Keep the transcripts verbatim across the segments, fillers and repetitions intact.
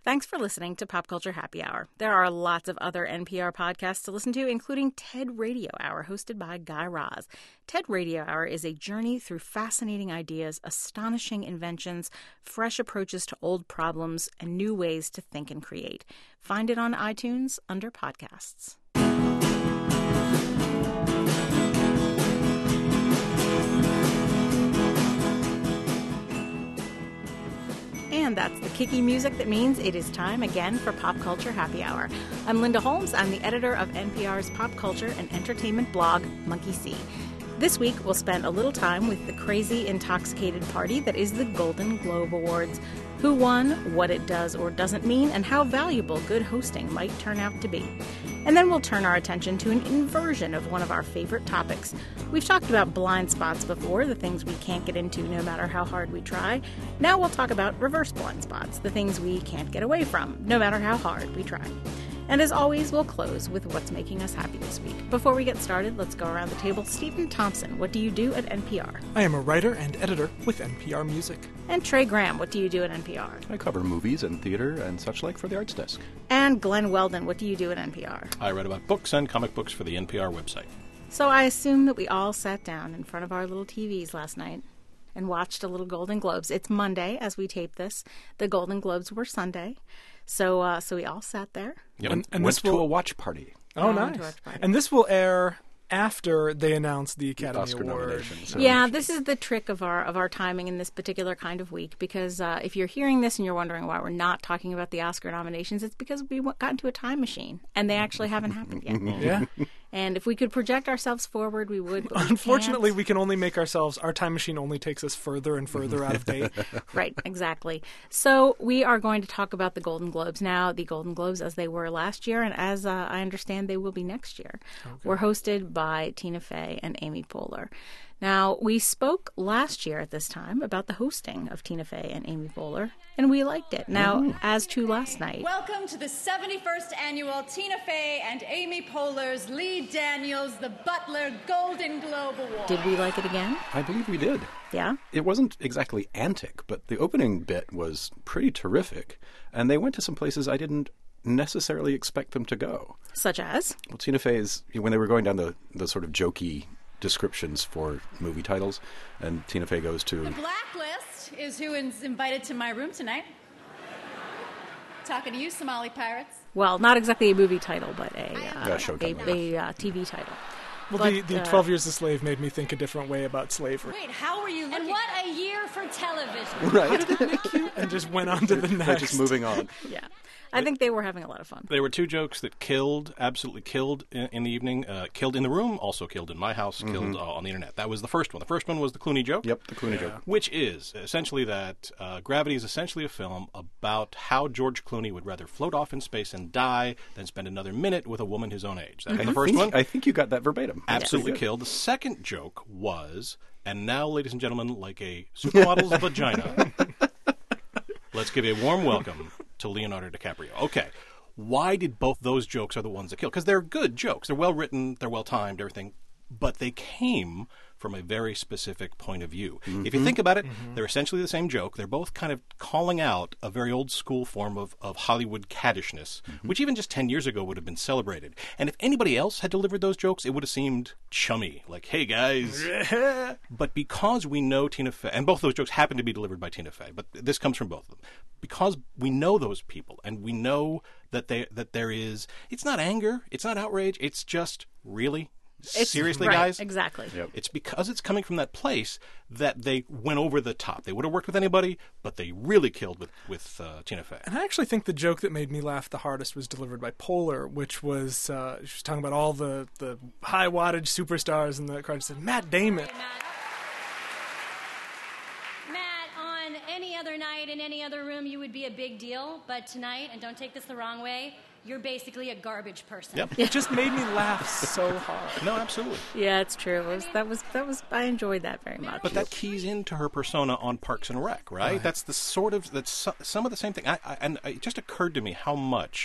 Thanks for listening to Pop Culture Happy Hour. There are lots of other N P R podcasts to listen to, including TED Radio Hour, hosted by Guy Raz. TED Radio Hour is a journey through fascinating ideas, astonishing inventions, fresh approaches to old problems, and new ways to think and create. Find it on iTunes under podcasts. And that's the kicky music that means it is time again for Pop Culture Happy Hour. I'm Linda Holmes. I'm the editor of N P R's pop culture and entertainment blog, Monkey See. This week, we'll spend a little time with the crazy, intoxicated party that is the Golden Globe Awards. Who won, what it does or doesn't mean, and how valuable good hosting might turn out to be. And then we'll turn our attention to an inversion of one of our favorite topics. We've talked about blind spots before, the things we can't get into no matter how hard we try. Now we'll talk about reverse blind spots, the things we can't get away from, no matter how hard we try. And as always, we'll close with what's making us happy this week. Before we get started, let's go around the table. Stephen Thompson, what do you do at N P R? I am a writer and editor with N P R Music. And Trey Graham, what do you do at N P R? I cover movies and theater and such like for the Arts Desk. And Glenn Weldon, what do you do at N P R? I write about books and comic books for the N P R website. So I assume that we all sat down in front of our little T Vs last night and watched a little Golden Globes. It's Monday as we tape this. The Golden Globes were Sunday. So uh, so we all sat there. Yep. And, and went this to will... a watch party. Oh, Oh, nice. to watch party. And this will air after they announce the Academy Oscar Award. nominations. So Yeah, this is the trick of our of our timing in this particular kind of week, because uh, if you're hearing this and you're wondering why we're not talking about the Oscar nominations, it's because we got into a time machine, and they actually haven't happened yet. Yeah. And if we could project ourselves forward, we would. But we Unfortunately, can't. we can only make ourselves, our time machine only takes us further and further out of date. Right, exactly. So we are going to talk about the Golden Globes now. The Golden Globes, as they were last year, and as uh, I understand they will be next year, were hosted by Tina Fey and Amy Poehler. Now, we spoke last year at this time about the hosting of Tina Fey and Amy Poehler, and we liked it. Now, as to last night. Welcome to the seventy-first annual Tina Fey and Amy Poehler's Lee Daniels The Butler Golden Globe Award. Did we like it again? I believe we did. Yeah? It wasn't exactly antic, but the opening bit was pretty terrific. And they went to some places I didn't necessarily expect them to go. Such as? Well, Tina Fey's, when they were going down the, the sort of jokey descriptions for movie titles, and Tina Fey goes to... The Blacklist is who is invited to my room tonight. Talking to you, Somali pirates. Well, not exactly a movie title, but a, uh, Yeah, show a, title. a uh, T V title. Well, But, the, the uh, twelve Years a Slave made me think a different way about slavery. Wait, how are you looking? And what a year for television. Right. And just went on to the next. Just moving on. Yeah. I think they were having a lot of fun. There were two jokes that killed, absolutely killed in, in the evening. Uh, killed in the room, also killed in my house, killed uh, on the internet. That was the first one. The first one was the Clooney joke. Yep, the Clooney joke. Which is essentially that uh, Gravity is essentially a film about how George Clooney would rather float off in space and die than spend another minute with a woman his own age. That was I the first think, one. I think you got that verbatim. Absolutely Yes. killed. The second joke was, and now, ladies and gentlemen, like a supermodel's vagina, let's give a warm welcome to Leonardo DiCaprio. Okay. Why did both those jokes are the ones that kill? Because they're good jokes. They're well written. They're well timed, everything. But they came from a very specific point of view. Mm-hmm. If you think about it, mm-hmm. they're essentially the same joke. They're both kind of calling out a very old school form of, of Hollywood caddishness, mm-hmm. which even just ten years ago would have been celebrated. And if anybody else had delivered those jokes, it would have seemed chummy, like, hey, guys. But because we know Tina Fey, and both those jokes happen to be delivered by Tina Fey, but this comes from both of them. Because we know those people, and we know that they, that there is, it's not anger, it's not outrage, it's just, really? It's- Seriously, right, guys? Exactly. Yep. It's because it's coming from that place that they went over the top. They would have worked with anybody, but they really killed with, with uh, Tina Fey. And I actually think the joke that made me laugh the hardest was delivered by Poehler, which was, uh, she was talking about all the, the high wattage superstars, and the crowd said, Matt Damon. Matt. Matt, on any other night in any other room, you would be a big deal. But tonight, and don't take this the wrong way, you're basically a garbage person. Yep. It just made me laugh so hard. No, absolutely. Yeah, it's true. It was, that was that was. I enjoyed that very much. But that keys into her persona on Parks and Rec, right? Right. That's the sort of that's so, some of the same thing. I, I, and it just occurred to me how much,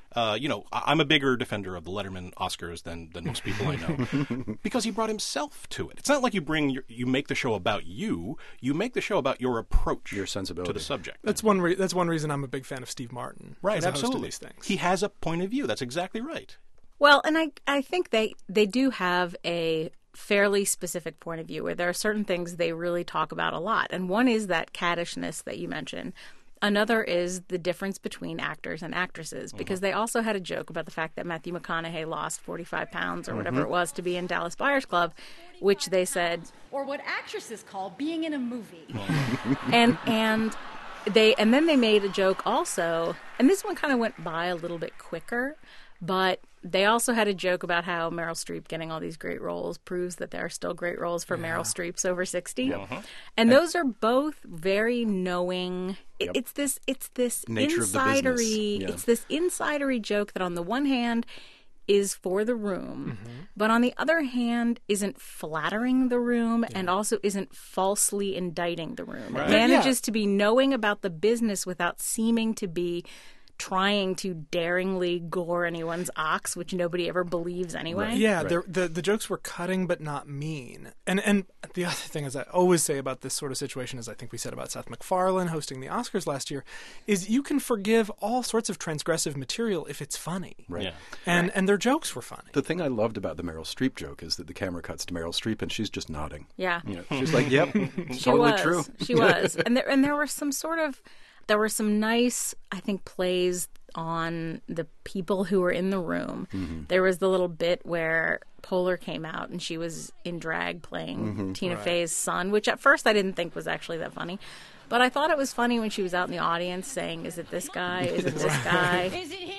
Uh, you know, I- I'm a bigger defender of the Letterman Oscars than, than most people I know because he brought himself to it. It's not like you bring your, you make the show about you. You make the show about your approach, Your sensibility to the subject. That's one. Re- that's one reason I'm a big fan of Steve Martin. Right, as a host of absolutely. these things. He has a point of view. That's exactly right. Well, and I I think they they do have a fairly specific point of view where there are certain things they really talk about a lot. And one is that caddishness that you mentioned. Another is the difference between actors and actresses, because mm-hmm. they also had a joke about the fact that Matthew McConaughey lost forty-five pounds or whatever mm-hmm. it was to be in Dallas Buyers Club, which they said... Or what actresses call being in a movie. and and they and then they made a joke also, and this one kind of went by a little bit quicker, but they also had a joke about how Meryl Streep getting all these great roles proves that there are still great roles for yeah. Meryl Streep's over sixty. Yep. Uh-huh. And those are both very knowing. Yep. It's this it's this Nature of the business. insidery Yeah. it's this insidery joke that on the one hand is for the room, mm-hmm. but on the other hand isn't flattering the room yeah. and also isn't falsely indicting the room. Right. It manages Yeah. to be knowing about the business without seeming to be trying to daringly gore anyone's ox, which nobody ever believes anyway. Right. Yeah, Right. the the the jokes were cutting but not mean. And and the other thing is I always say about this sort of situation, as I think we said about Seth MacFarlane hosting the Oscars last year, is you can forgive all sorts of transgressive material if it's funny. Right. Yeah. And Right. and their jokes were funny. The thing I loved about the Meryl Streep joke is that the camera cuts to Meryl Streep and she's just nodding. Yeah. You know, she's like, "Yep, it's She totally was. true." She was. And there and there were some sort of there were some nice, I think, plays on the people who were in the room. Mm-hmm. There was the little bit where Poehler came out and she was in drag playing Mm-hmm. Tina Fey's son, which at first I didn't think was actually that funny. But I thought it was funny when she was out in the audience saying, "Is it this guy? Is it this guy?" Is it him?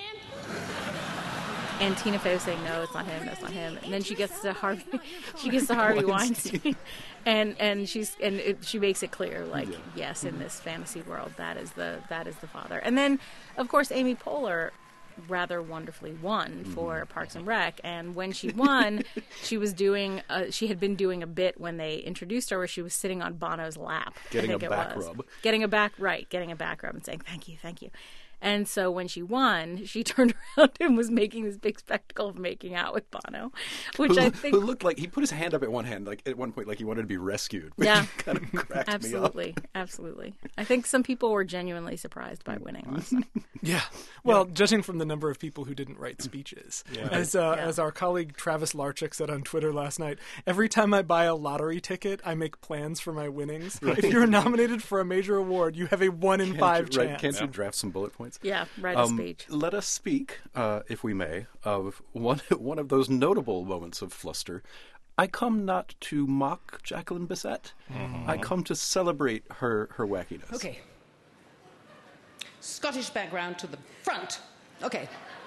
And Tina Fey was saying, "No, it's not him. That's not him." And then she gets to Harvey. She gets to Harvey Weinstein, and and she's and it, she makes it clear, like, Yeah. yes, in this fantasy world, that is the that is the father. And then, of course, Amy Poehler rather wonderfully won for Parks and Rec. And when she won, she was doing. A, she had been doing a bit when they introduced her, where she was sitting on Bono's lap, Getting I think a it back was. rub. Getting a back right, getting a back rub, and saying thank you, thank you. And so when she won, she turned around and was making this big spectacle of making out with Bono, which who, I think... who looked like he put his hand up at one hand, like at one point, like he wanted to be rescued. Which Yeah. kind of cracked Absolutely, me up. absolutely. I think some people were genuinely surprised by winning last night. Yeah. Well, judging from the number of people who didn't write speeches, Yeah. as uh, Yeah. as our colleague Travis Larchik said on Twitter last night, every time I buy a lottery ticket, I make plans for my winnings. If you're nominated for a major award, you have a one in Can't five you, right, chance. Can't you draft some bullet points? Yeah, write a Um, speech. Let us speak, uh, if we may, of one one of those notable moments of fluster. I come not to mock Jacqueline Bisset. I come to celebrate her, her wackiness. Okay. Scottish background to the front. Okay.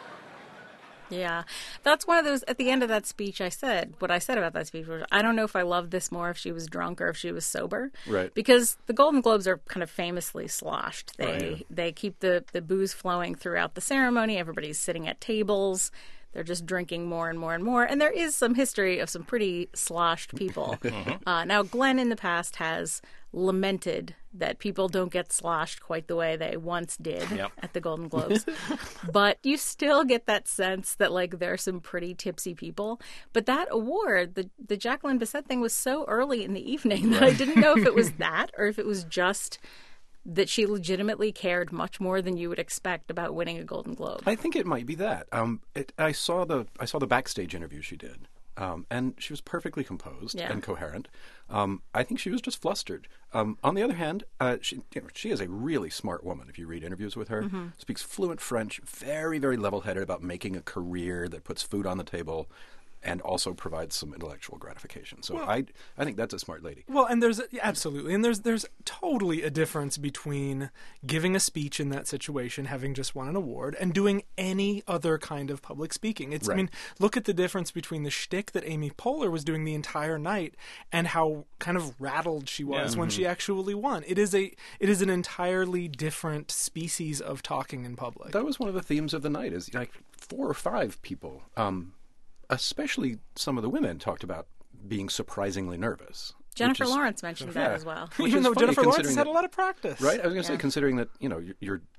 Yeah, that's one of those. At the end of that speech, I said what I said about that speech was, I don't know if I loved this more if she was drunk or if she was sober. Right. Because the Golden Globes are kind of famously sloshed. They Right. they keep the the booze flowing throughout the ceremony. Everybody's sitting at tables. They're just drinking more and more and more. And there is some history of some pretty sloshed people. uh, now, Glenn in the past has lamented that people don't get sloshed quite the way they once did Yep. at the Golden Globes. But you still get that sense that, like, there are some pretty tipsy people. But that award, the, the Jacqueline Bisset thing, was so early in the evening that I didn't know if it was that or if it was just that she legitimately cared much more than you would expect about winning a Golden Globe. I think it might be that. Um, it, I saw the I saw the backstage interview she did, um, and she was perfectly composed Yeah. and coherent. Um, I think she was just flustered. Um, on the other hand, uh, she you know, she is a really smart woman. If you read interviews with her, Mm-hmm. speaks fluent French, very very level-headed about making a career that puts food on the table, and also provides some intellectual gratification. So I I think that's a smart lady. Well, and there's yeah, absolutely, and there's there's totally a difference between giving a speech in that situation, having just won an award, and doing any other kind of public speaking. It's I Right. mean, look at the difference between the shtick that Amy Poehler was doing the entire night and how kind of rattled she was Yeah. when she actually won. It is a it is an entirely different species of talking in public. That was one of the themes of the night. Is like four or five people. Um, Especially some of the women talked about being surprisingly nervous. which Jennifer is- Lawrence mentioned that Yeah. as well. Which Even is though funny Jennifer Lawrence has considering had that- a lot of practice. Right? I was going to say, Yeah. considering that, you know, you're, you're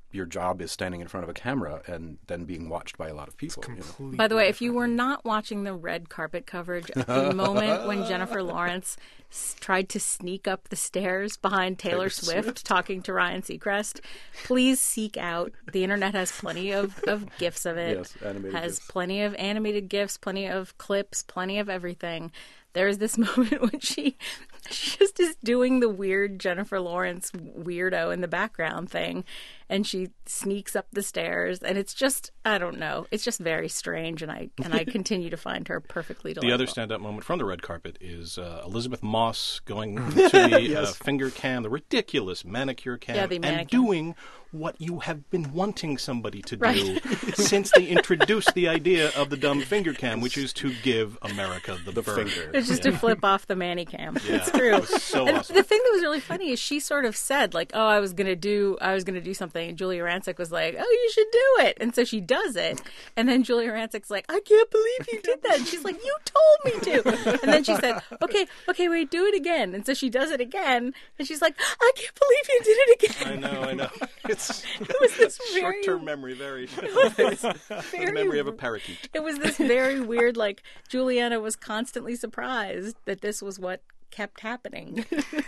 your job is standing in front of a camera and then being watched by a lot of people. You know? By the way, if you were not watching the red carpet coverage at the moment when Jennifer Lawrence s- tried to sneak up the stairs behind Taylor, Taylor Swift, Swift. talking to Ryan Seacrest, please seek out. The internet has plenty of, of GIFs of it. Yes, animated has GIFs. plenty of animated GIFs, plenty of clips, plenty of everything. There's this moment when she, she just is doing the weird Jennifer Lawrence weirdo in the background thing, and she sneaks up the stairs, and it's just, I don't know, it's just very strange, and I and I continue to find her perfectly delightful. The other stand-up moment from the red carpet is uh, Elizabeth Moss going to the Yes. uh, finger cam, the ridiculous manicure cam, Yeah, the and manicure. doing what you have been wanting somebody to do Right. since they introduced the idea of the dumb finger cam, which is to give America the, The bird. finger. It's just to flip off the manicam. Yeah, It's true. it was so and awesome. the thing that was really funny is she sort of said, like, "Oh, I was gonna do, I was gonna do something," and Julia Rancic was like, "Oh, you should do it," and so she does it, and then Julia Rancic's like, "I can't believe you did that," and she's like, "You told me to," and then she said, "Okay, okay, wait, do it again," and so she does it again, and she's like, "I can't believe you did it again." I know, I know. It's It was this very, short-term memory, very very the memory of a parakeet. It was this very weird, like, Juliana was constantly surprised that this was what kept happening.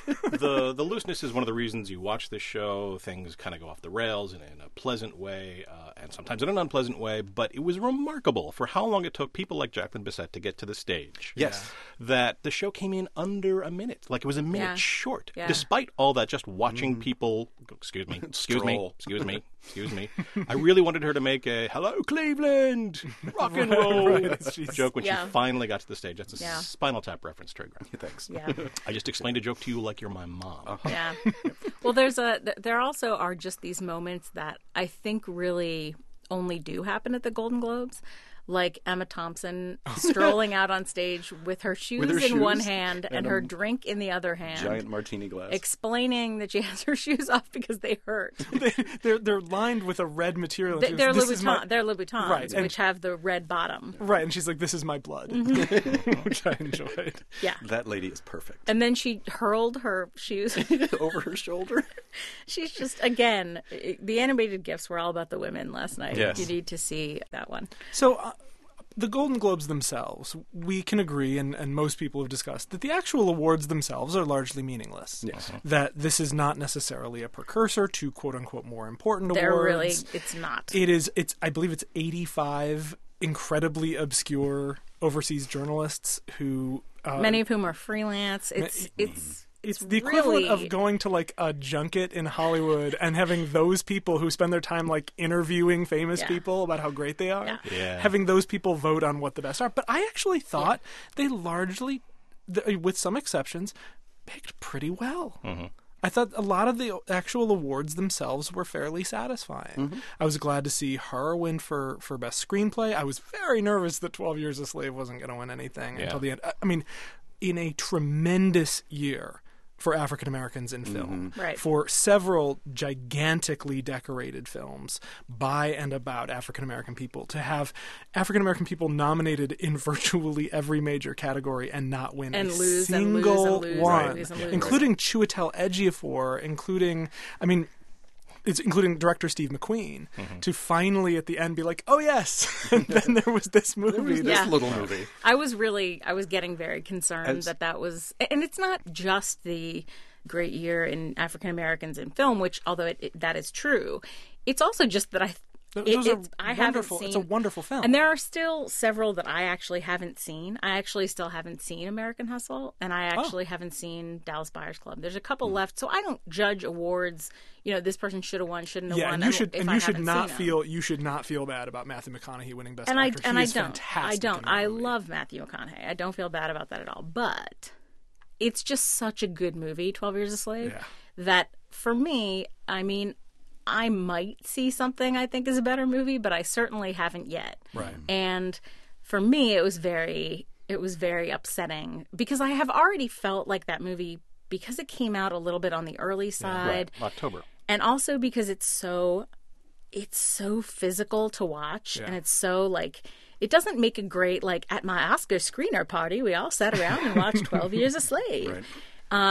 the the looseness is one of the reasons you watch this show. Things kind of go off the rails in, in a pleasant way, uh, and sometimes in an unpleasant way. But it was remarkable for how long it took people like Jacqueline Bisset to get to the stage. Yes. That the show came in under a minute, like it was a minute Yeah. short. Yeah. Despite all that, just watching people. Excuse me. Excuse me. Stroll. Excuse me. Excuse me. I really wanted her to make a "Hello, Cleveland, rock and roll" right, she's- joke when Yeah. she finally got to the stage. That's a Yeah. Spinal Tap reference, Trey Graham. Thanks. Yeah. I just explained a joke to you like you're my mom. Yeah. Well, there's a th- there also are just these moments that I think really only do happen at the Golden Globes. Like Emma Thompson strolling out on stage with her shoes With her in one shoes hand and, and her a drink in the other hand, Giant martini glass. explaining that she has her shoes off because they hurt. they, they're they're lined with a red material. They, they're This Louis is my- Vuitton, they're Louis Vuittons, Right, and- which have the red bottom. Right, and she's like, "This is my blood," Mm-hmm. which I enjoyed. Yeah. That lady is perfect. And then she hurled her shoes. Over her shoulder. She's just, again, the animated GIFs were all about the women last night. Yes. You need to see that one. So, uh, the Golden Globes themselves, we can agree, and, and most people have discussed, that the actual awards themselves are largely meaningless. Yes. That this is not necessarily a precursor to quote unquote more important They're awards. really, it's not. It is. It's. I believe it's eighty-five incredibly obscure overseas journalists who. Uh, Many of whom are freelance. It's it's It's the equivalent really, of going to like a junket in Hollywood and having those people who spend their time like interviewing famous Yeah. people about how great they are, Yeah. Yeah. having those people vote on what the best are. But I actually thought they largely, th- with some exceptions, picked pretty well. Mm-hmm. I thought a lot of the actual awards themselves were fairly satisfying. Mm-hmm. I was glad to see her win for, for Best Screenplay. I was very nervous that twelve Years a Slave wasn't going to win anything Yeah. until the end. I- I mean, in a tremendous year for African Americans in film, Right. for several gigantically decorated films by and about African American people, to have African American people nominated in virtually every major category and not win And a lose and lose single and lose and one, lose and lose. including Chiwetel Ejiofor, including, I mean, it's including director Steve McQueen, Mm-hmm. to finally at the end be like, "Oh yes," and then there was this movie. There was that- this Yeah. little movie. I was really, I was getting very concerned As- that that was, and it's not just the great year in African Americans in film, which although it, it, that is true, it's also just that I. Th- It, those are it's, I wonderful. haven't It's seen, a wonderful film. and there are still several that I actually haven't seen. I actually still haven't seen American Hustle, and I Oh. actually haven't seen Dallas Buyers Club. There's a Hmm. couple left, so I don't judge awards. You know, this person should have won, shouldn't have Yeah, won. and you should if and I you should haven't not seen 'em. feel you should not feel bad about Matthew McConaughey winning Best and I Actor. and he I is don't. fantastic I don't. in that I movie. love Matthew McConaughey. I don't feel bad about that at all. But it's just such a good movie, twelve Years a Slave, Yeah. that for me, I mean, I might see something I think is a better movie, but I certainly haven't yet. Right. And for me, it was very, it was very upsetting because I have already felt like that movie because it came out a little bit on the early side, October. and also because it's so, it's so physical to watch, and it's so like. It doesn't make a great, like, at my Oscar screener party, we all sat around and watched twelve Years a Slave. Right. Um,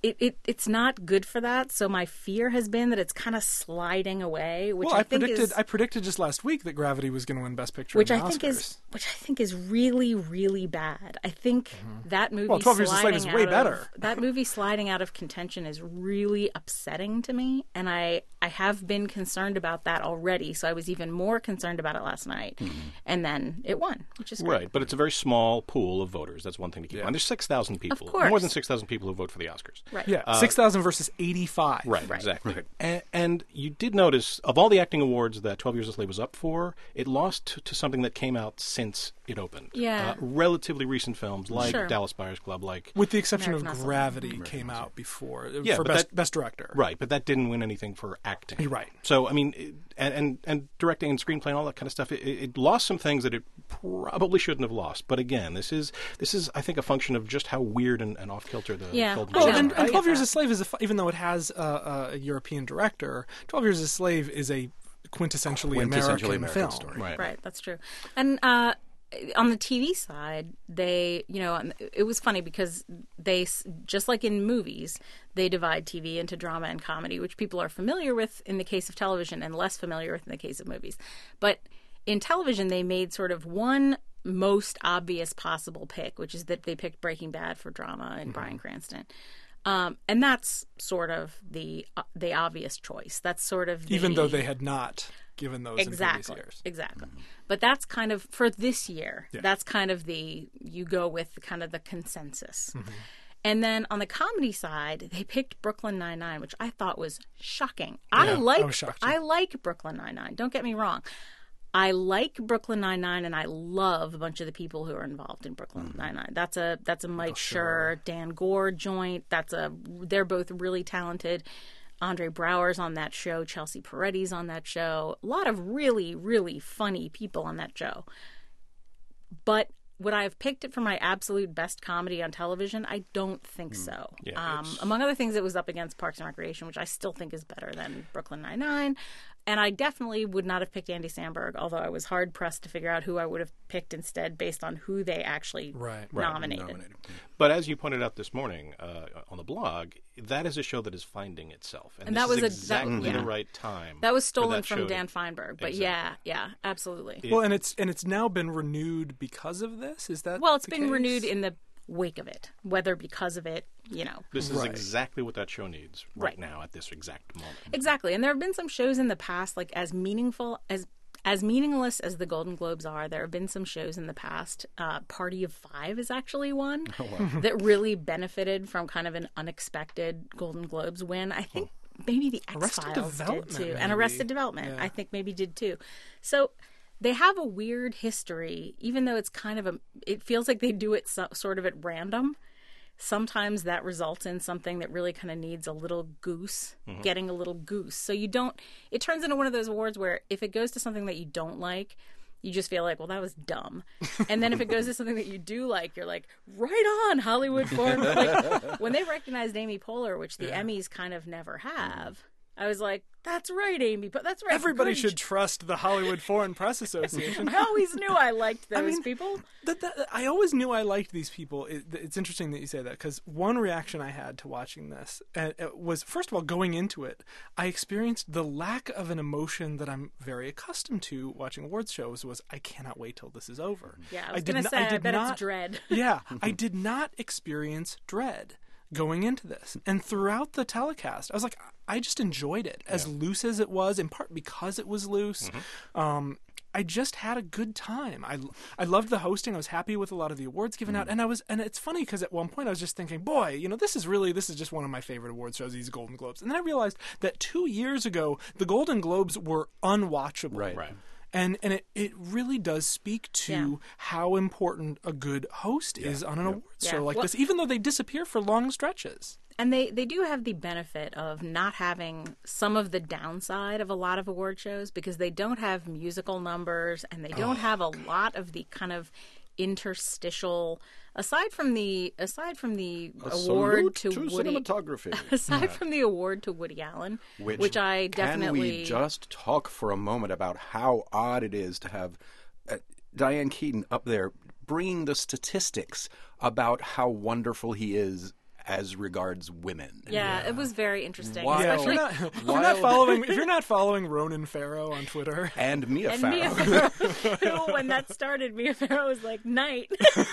it, it it's not good for that. So my fear has been that it's kind of sliding away, which well, I, I, think predicted is I predicted just last week that Gravity was going to win Best Picture, which in the I think Oscars. is which I think is really really bad. I think Mm-hmm. that movie Well, twelve Years a Slave sliding is out way of- better. that movie sliding out of contention is really upsetting to me, and I I have been concerned about that already. So I was even more concerned about it last night, Mm-hmm. and then it won, which is great. Right, but it's a very small pool of voters. That's one thing to keep in mind. There's six thousand people, course. more than six thousand people who vote for the Oscars. Right. Yeah, six thousand versus eighty-five. Right, exactly. And, and you did notice, of all the acting awards that twelve Years a Slave was up for, it lost to, to something that came out since it opened. Yeah. Uh, relatively recent films like Sure. Dallas Buyers Club, like... With the exception American of Hustle. Gravity came out before Yeah, for but best, that- best Director. Right, but that didn't win anything for acting. You're right. So, I mean, it, and, and and directing and screenplay and all that kind of stuff, it, it lost some things that it probably shouldn't have lost. But again, this is, this is I think, a function of just how weird and, and off-kilter the Yeah. film I Well, know. and, I and get twelve Years that. a Slave is, a, fu- even though it has uh, a European director, twelve Years a Slave is a quintessentially, Quintessentially American, American film. story. Right. Right, that's true. And uh, on the T V side, they, you know, it was funny because they, s- just like in movies, they divide T V into drama and comedy, which people are familiar with in the case of television and less familiar with in the case of movies. But in television, they made sort of one most obvious possible pick, which is that they picked Breaking Bad for drama and Bryan Cranston. Um, and that's sort of the uh, the obvious choice. That's sort of the, Even though they had not given those in exactly previous years. exactly. But that's kind of for this year. Yeah. That's kind of the you go with kind of the consensus. Mm-hmm. And then on the comedy side, they picked Brooklyn Nine-Nine, which I thought was shocking. I Yeah, like I was shocked too. I like Brooklyn Nine-Nine. Don't get me wrong. I like Brooklyn Nine-Nine, and I love a bunch of the people who are involved in Brooklyn Mm-hmm. Nine-Nine. That's a that's a Mike Schur, Dan Gore joint. That's a they're both really talented. Andre Brower's on that show. Chelsea Peretti's on that show. A lot of really really funny people on that show. But would I have picked it for my absolute best comedy on television? I don't think so. Yeah, um, it's- among other things, it was up against Parks and Recreation, which I still think is better than Brooklyn Nine-Nine. And I definitely would not have picked Andy Samberg, although I was hard-pressed to figure out who I would have picked instead based on who they actually Right. nominated. Nominated. But as you pointed out this morning uh, on the blog, that is a show that is finding itself. And, And this that was is a- that- exactly yeah. the right time. That was for stolen that from show to- Dan Feinberg. But Exactly. yeah, yeah, absolutely. Well, and it's and it's now been renewed because of this. Is that well, it's the been case? renewed in the wake of it, whether because of it, you know. This is Right. exactly what that show needs right, Right. now at this exact moment. Exactly. And there have been some shows in the past, like as meaningful as as meaningless as the Golden Globes are, there have been some shows in the past. Uh, Party of Five is actually one that really benefited from kind of an unexpected Golden Globes win. I think maybe the X Arrested Files did Development, too, and maybe. Arrested Development. Yeah. I think maybe did too. So they have a weird history, even though it's kind of a. It feels like they do it so, sort of at random. Sometimes that results in something that really kind of needs a little goose, getting a little goose. So you don't, it turns into one of those awards where if it goes to something that you don't like, you just feel like, well, that was dumb. And then if it goes to something that you do like, you're like, right on, Hollywood Foreign. Like, when they recognized Amy Poehler, which the Emmys kind of never have, I was like, that's right, Amy. But that's right. Everybody Good. should trust the Hollywood Foreign Press Association. I always knew I liked those mean, people. That, that, I always knew I liked these people. It, it's interesting that you say that because one reaction I had to watching this uh, it was, first of all, going into it, I experienced the lack of an emotion that I'm very accustomed to watching awards shows. Was I cannot wait till this is over. Yeah, I was did going to not- say, I, did bet not, it's dread. Yeah, I did not experience dread going into this. And throughout the telecast, I was like, I just enjoyed it. As loose as it was, in part because it was loose. Um, I just had a good time. I, I loved the hosting. I was happy with a lot of the awards given out. And I was, and it's funny because at one point I was just thinking, boy, you know, this is really, this is just one of my favorite awards shows, these Golden Globes. And then I realized that two years ago, the Golden Globes were unwatchable. Right. Right. And and it, it really does speak to Yeah. how important a good host is on an awards Yeah. show like Well- this, even though they disappear for long stretches. And they, they do have the benefit of not having some of the downside of a lot of award shows because they don't have musical numbers and they don't have a lot of the kind of interstitial aside from the aside from the A award salute to, to Woody cinematography. aside from the award to Woody Allen, which, I definitely Can we just talk for a moment about how odd it is to have uh, Diane Keaton up there bringing the statistics about how wonderful he is as regards women. Yeah, it was very interesting. While- Yeah, if you're, Especially not, if you're not following if you're not following Ronan Farrow on Twitter, And Mia and Farrow. Mia Farrow, when that started, Mia Farrow was like, "Night."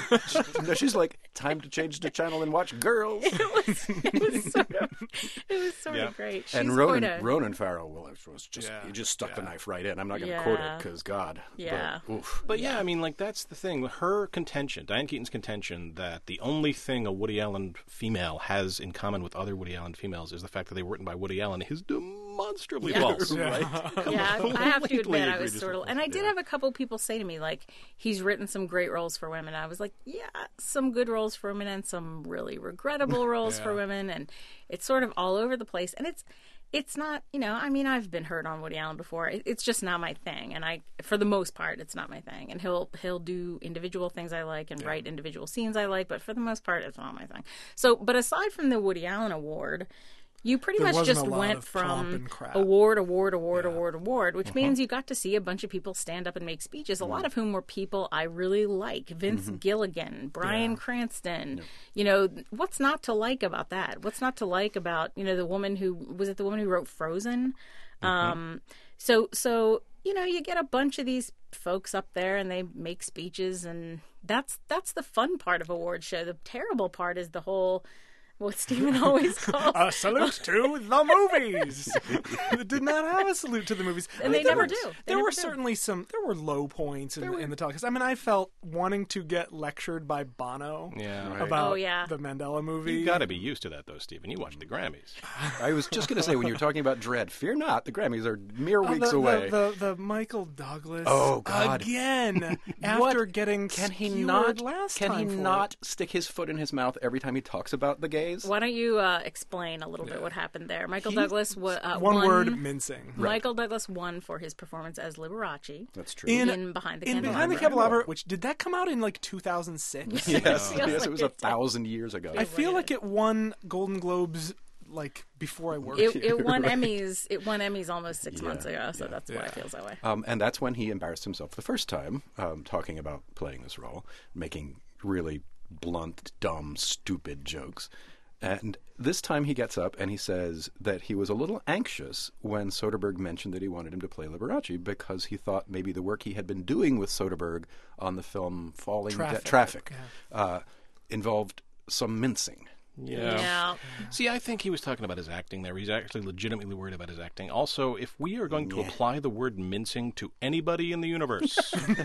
No, she's like, time to change the channel and watch Girls. it was, it was sort of, it was sort Yeah. of great. She's and quite Ronan, a- Ronan Farrow well, it was just Yeah. he just stuck the knife right in. I'm not going to Yeah. quote it because God. Yeah. But, oof. But yeah, I mean, like, that's the thing. Her contention, Diane Keaton's contention, that the only thing a Woody Allen female has in common with other Woody Allen females is the fact that they were written by Woody Allen is demonstrably Yeah. false. Yeah. Yeah, I I have to Completely admit, I was egregiously sort of, false. and I did Yeah. have a couple people say to me, like, he's written some great roles for women. I was like, yeah, some good roles for women and some really regrettable roles for women, and it's sort of all over the place. And it's, it's not, you know, I mean, I've been hurt on Woody Allen before. It, it's just not my thing, and I, for the most part, it's not my thing. And he'll he'll do individual things I like and write individual scenes I like, but for the most part, it's not my thing. So, but aside from the Woody Allen Award, you pretty There much wasn't just a lot went of pomp from and crap. award, award, award, award, award, which means you got to see a bunch of people stand up and make speeches, a lot of whom were people I really like. Vince Gilligan, Bryan Cranston. You know, what's not to like about that? What's not to like about, you know, the woman who, was it the woman who wrote Frozen? Um, so, so, you know, you get a bunch of these folks up there and they make speeches, and that's, that's the fun part of award show. The terrible part is the whole, what Stephen always calls a salute to the movies. It did not have a salute to the movies, And they There never were- do. They There never were do. certainly some. There were low points in, in the talk. 'Cause, I mean, I felt wanting to get lectured by Bono Yeah. Right. about Oh, yeah. the Mandela movie. You got to be used to that, though, Stephen. You watch the Grammys. I was just going to say, when you were talking about Dread, fear not, the Grammys are mere Oh, weeks the, away. The, the, the Michael Douglas. Oh, God. Again, after What? getting Can he skewered not? last Can time he for not it. stick his foot in his mouth every time he talks about the gays? Why don't you uh, explain a little bit what happened there? Michael Douglas wa- uh, One won, word, mincing. Michael Douglas won for his performance as Liberace That's true. In, in Behind the in Candelabra. Behind the Candelabra, which did that come out in like two thousand six? yes, Feels yes, like it was a it did. thousand years ago. I feel like it won Golden Globes like before I worked It, here. it won Right. Emmys. It won Emmys almost six Yeah, months ago, so yeah. that's why Yeah. it feels that way. Um, and that's when he embarrassed himself the first time, um, talking about playing this role, making really blunt, dumb, stupid jokes. And this time he gets up and he says that he was a little anxious when Soderbergh mentioned that he wanted him to play Liberace because he thought maybe the work he had been doing with Soderbergh on the film Falling Traffic, De- Traffic yeah. uh, involved some mincing. Yeah. See, I think he was talking about his acting there. He's actually legitimately worried about his acting. Also, if we are going to apply the word mincing to anybody in the universe,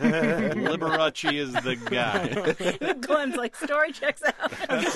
Liberace is the guy. Glenn's like, story checks out.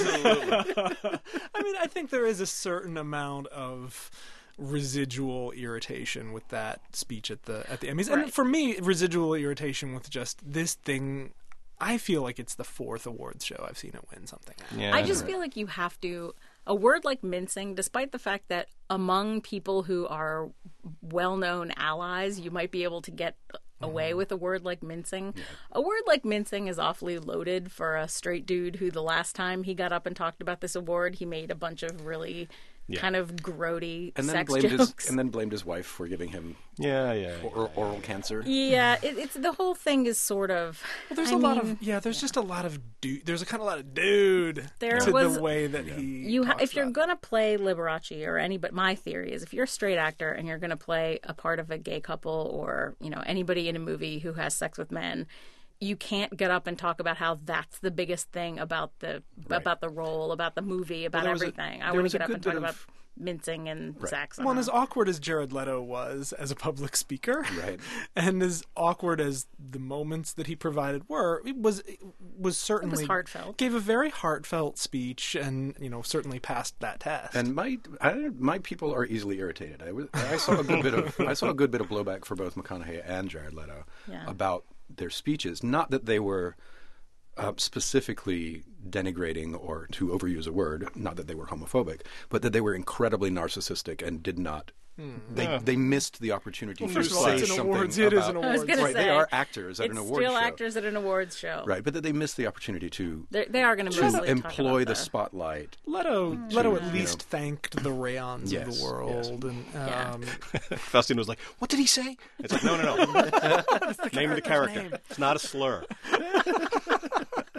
I mean, I think there is a certain amount of residual irritation with that speech at the at the Emmys, and Right. for me, residual irritation with just this thing. I feel like it's the fourth awards show I've seen it win something. Yeah, I just feel like you have to, a word like mincing, despite the fact that among people who are well-known allies, you might be able to get away with a word like mincing. A word like mincing is awfully loaded for a straight dude who the last time he got up and talked about this award, he made a bunch of really Yeah. kind of grody And then sex blamed jokes. his and then blamed his wife for giving him yeah, yeah. or, oral cancer. Yeah, it, it's the whole thing is sort of. Well, there's I a lot mean, of yeah. There's just a lot of dude. There's a kind of lot of dude There to was- the way that he. You, ha- talks if you're about gonna play Liberace or any, but my theory is if you're a straight actor and you're gonna play a part of a gay couple or you know anybody in a movie who has sex with men, you can't get up and talk about how that's the biggest thing about the about the role, about the movie, about there was a- everything. I there want was to a get up good and talk bit about of- mincing and sex. Well, and as somehow. awkward as Jared Leto was as a public speaker, Right. and as awkward as the moments that he provided were, it was it was certainly heartfelt. Gave a very heartfelt speech, and you know certainly passed that test. And my I, my people are easily irritated. I, was, I saw a good bit of I saw a good bit of blowback for both McConaughey and Jared Leto Yeah. about their speeches. Not that they were uh, specifically denigrating, or to overuse a word, not that they were homophobic, but that they were incredibly narcissistic and did not. They they missed the opportunity to first of all, say it's an something awards. It is about- an I was awards. gonna Right, say they are actors at it's an award still show. actors at an awards show. Right, but that they missed the opportunity to They're, they are going to to mostly employ talk the about spotlight. Leto, Mm. Leto you at know. least thanked the Rayons Yes, of the yes. world, and Yeah. um, Faustine was like, "What did he say?" It's like, "No, no, no. Name of the character. It's not a slur."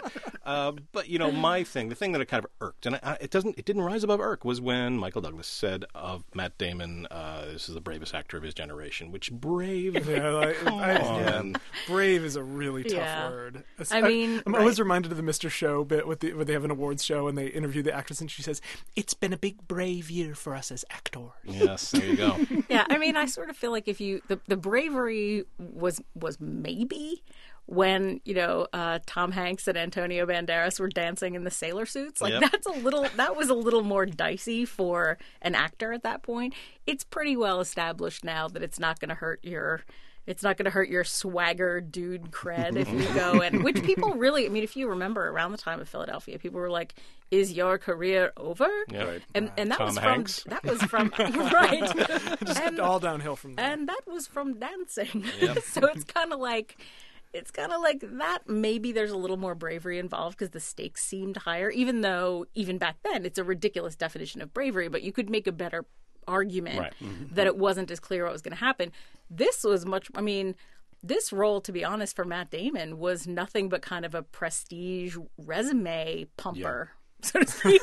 Uh, but you know, my thing, the thing that it kind of irked, and I, it doesn't, it didn't rise above irk, was when Michael Douglas said of Matt Damon, uh, "This is the bravest actor of his generation." Which brave? Yeah, like, Come I, on. yeah. Brave is a really tough Yeah. word. I mean, I'm right. always reminded of the Mister Show bit with the, where they have an awards show and they interview the actress and she says, "It's been a big brave year for us as actors." Yes, there you go. Yeah, I mean, I sort of feel like if you the, the bravery was was maybe when you know uh, Tom Hanks and Antonio Banderas were dancing in the sailor suits. Like Yep. that's a little that was a little more dicey for an actor at that point. It's pretty well established now that it's not going to hurt your. It's not going to hurt your swagger dude cred if you go and which people really. I mean, if you remember around the time of Philadelphia, people were like, "Is your career over?" Yeah, right. And and that Tom was Hanks. from that was from right. Just And- all downhill from there. and that was from dancing. Yep. So it's kind of like it's kind of like that. Maybe there's a little more bravery involved because the stakes seemed higher, even though even back then it's a ridiculous definition of bravery. But you could make a better argument Right. that it wasn't as clear what was going to happen. This was much. I mean. This role, to be honest, for Matt Damon was nothing but kind of a prestige resume pumper, so to speak.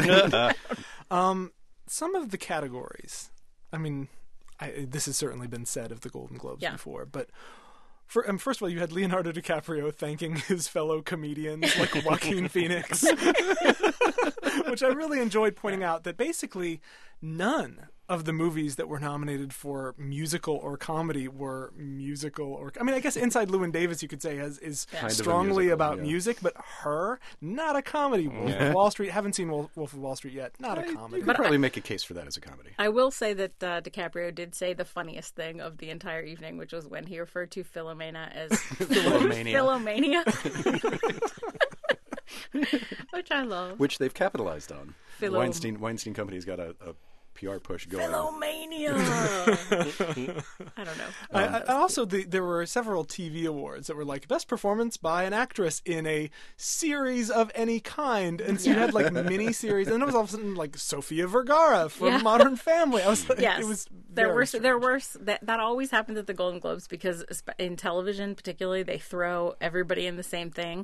Some of the categories, I mean, I, this has certainly been said of the Golden Globes Yeah. before, but for, um, first of all, you had Leonardo DiCaprio thanking his fellow comedians like Joaquin Phoenix, which I really enjoyed pointing out that basically none of the movies that were nominated for musical or comedy were musical or I mean I guess Inside Llewyn Davis you could say has is Kind of a strongly musical, about yeah. music, but Her, not a comedy. Wolf of Wall Street, haven't seen Wolf, Wolf of Wall Street yet, not a comedy. You could probably make a case for that as a comedy. I will say that uh, DiCaprio did say the funniest thing of the entire evening, which was when he referred to Philomena as Philomania. Philomania. Which I love. Which they've capitalized on. Philo- Weinstein Weinstein Company's got a, a P R push going. Philomania. I don't know. I, I, also, the, there were several T V awards that were like best performance by an actress in a series of any kind, and so you had like mini series, and then it was all of a sudden like Sofia Vergara from Yeah. Modern Family. I was like, Yes, it was there very were strange. there were that that always happens at the Golden Globes because esp- in television, particularly, they throw everybody in the same thing.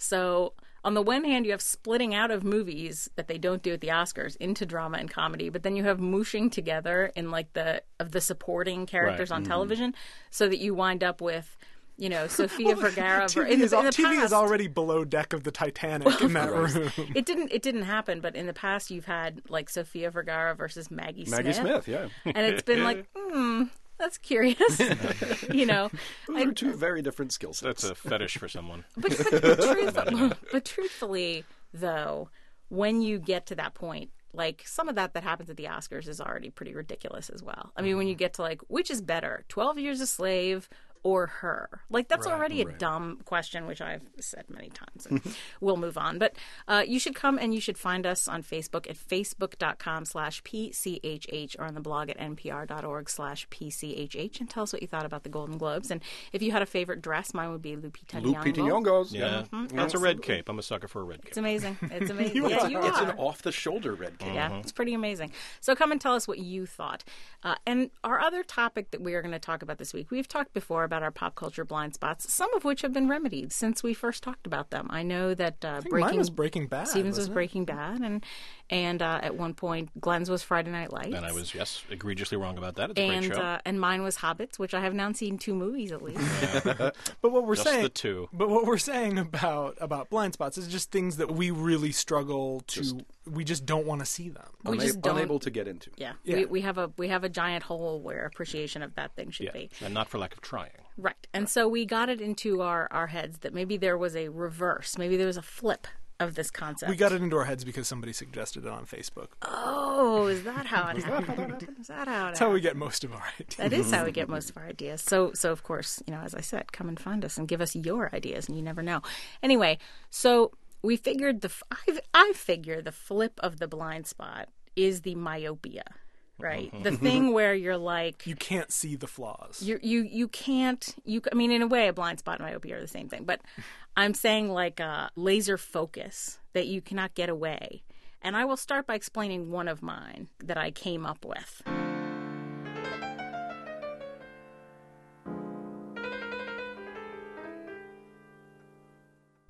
So on the one hand, you have splitting out of movies that they don't do at the Oscars into drama and comedy, but then you have mooshing together in like the of the supporting characters Right. on television, so that you wind up with. You know, Sofia Vergara. T V, in the, is, in al- the T V is past- already below deck of the Titanic in that room. It didn't. It didn't happen. But in the past, you've had like Sofia Vergara versus Maggie Smith. Maggie Smith, yeah. And it's been like, hmm, that's curious. You know, Those I, are two very different skill sets. That's a fetish for someone. but, but, but, truth, but truthfully, though, when you get to that point, like some of that that happens at the Oscars is already pretty ridiculous as well. I mean, when you get to like, which is better, twelve Years a Slave or Her? Like, that's already a dumb question, which I've said many times, and we'll move on. But uh, you should come and you should find us on Facebook at facebook.com slash PCHH or on the blog at npr.org slash PCHH and tell us what you thought about the Golden Globes. And if you had a favorite dress, mine would be Lupita Nyong'o. Lupita Nyong'o's. Yeah, that's a red cape. I'm a sucker for a red cape. It's amazing. It's amazing. You yeah, are. you It's are. an off-the-shoulder red cape. Yeah, it's pretty amazing. So come and tell us what you thought. Uh, and our other topic that we are going to talk about this week, we've talked before about our pop culture blind spots, some of which have been remedied since we first talked about them. I know that uh, I think Breaking mine was Breaking Bad. Stevens was wasn't it? Breaking Bad, and and uh, at one point Glenn's was Friday Night Lights. And I was, yes, egregiously wrong about that. It's a and great show. uh, and mine was Hobbits, which I have now seen two movies at least. But what we're Just saying, the two. But what we're saying about about blind spots is just things that we really struggle to. Just- we just don't want to see them. We Una- just don't. unable to get into. Yeah, Yeah. We, we have a we have a giant hole where appreciation of that thing should Yeah, be. and not for lack of trying. Right. And so we got it into our, our heads that maybe there was a reverse, maybe there was a flip of this concept. We got it into our heads because somebody suggested it on Facebook. Oh, is that how it happened? Is that how it That's how we happened? get most of our ideas. That is how we get most of our ideas. So, so of course, you know, as I said, come and find us and give us your ideas, and you never know. Anyway, so we figured the f- I I figure the flip of the blind spot is the myopia, right? The thing where you're like You can't see the flaws. you you you can't you I mean in a way a blind spot and myopia are the same thing, but I'm saying like a laser focus that you cannot get away. And I will start by explaining one of mine that I came up with.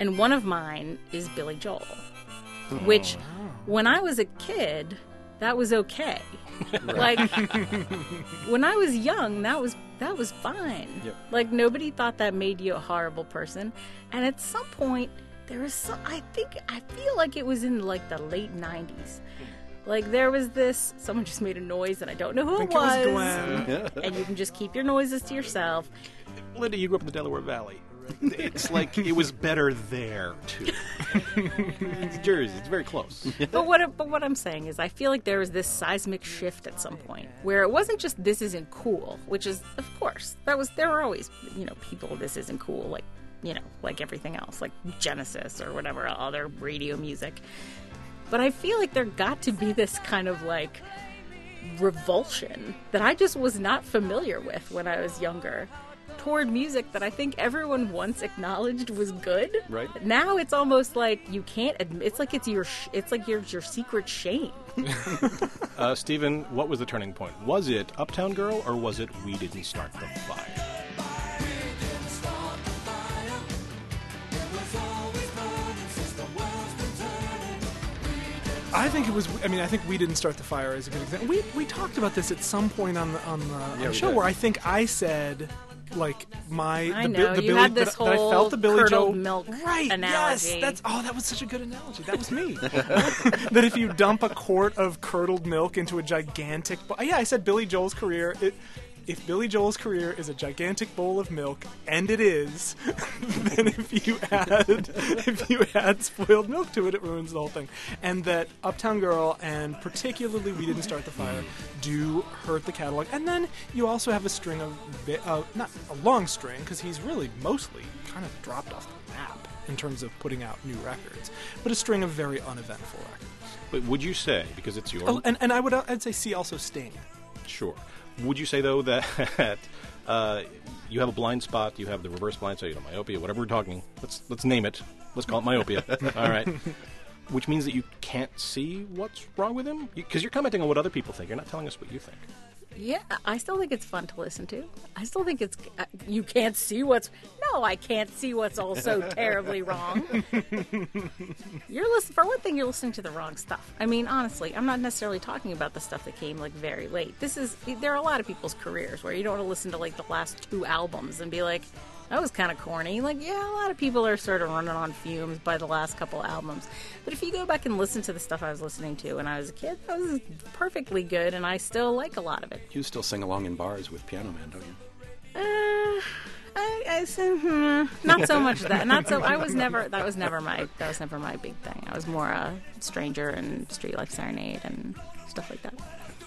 And one of mine is Billy Joel, which when I was a kid, that was okay. Like, when I was young, that was that was fine. Yep. Like, nobody thought that made you a horrible person. And at some point, there was some, I think, I feel like it was in, like, the late nineties. Like, there was this, someone just made a noise, and I don't know who I think it was. it was Glenn. And you can just keep your noises to yourself. Linda, you grew up in the Delaware Valley. It's like it was better there, too. It's Jersey. It's very close. But what but what I'm saying is I feel like there was this seismic shift at some point where it wasn't just this isn't cool, which is, of course, that was there were always, you know, people this isn't cool, like, you know, like everything else, like Genesis or whatever other radio music. But I feel like there got to be this kind of like revulsion that I just was not familiar with when I was younger toward music that I think everyone once acknowledged was good. Right. Now it's almost like you can't admit, it's like it's your sh- it's like your your secret shame. Uh, Stephen, what was the turning point? Was it Uptown Girl or was it We Didn't Start the Fire? I think it was. I mean, I think We Didn't Start the Fire is a good example. We we talked about this at some point on the on the, on Yeah, the we show did. where I think I said, like, my I the, know, Bi- the you Billy had this that, that I whole felt the Billy curdled Joel milk right. analogy. Yes, that's oh, that was such a good analogy. That was me. That if you dump a quart of curdled milk into a gigantic, bo- yeah, I said Billy Joel's career. It, if Billy Joel's career is a gigantic bowl of milk, and it is, then if you add if you add spoiled milk to it, it ruins the whole thing. And that Uptown Girl and particularly We Didn't Start the Fire do hurt the catalog. And then you also have a string of vi- uh, not a long string because he's really mostly kind of dropped off the map in terms of putting out new records, but a string of very uneventful records. But would you say, because it's your... Oh, and, and I would uh, I'd say see also Sting. Sure. Would you say, though, that uh, you have a blind spot, you have the reverse blind spot, you have myopia, whatever we're talking, let's let's name it. Let's call it myopia. All right. Which means that you can't see what's wrong with him? Because you're commenting on what other people think. You're not telling us what you think. Yeah, I still think it's fun to listen to. I still think it's uh, you can't see what's no, I can't see what's also terribly wrong. You're listening for one thing. You're listening to the wrong stuff. I mean, honestly, I'm not necessarily talking about the stuff that came like very late. This is there are a lot of people's careers where you don't want to listen to like the last two albums and be like, that was kind of corny. Like, yeah, a lot of people are sort of running on fumes by the last couple albums. But if you go back and listen to the stuff I was listening to when I was a kid, that was perfectly good, and I still like a lot of it. You still sing along in bars with Piano Man, don't you? Uh, I, I said, hmm, not so much that. Not so. I was never. That was never my. That was never my big thing. I was more a Stranger and Street Life Serenade and stuff like that.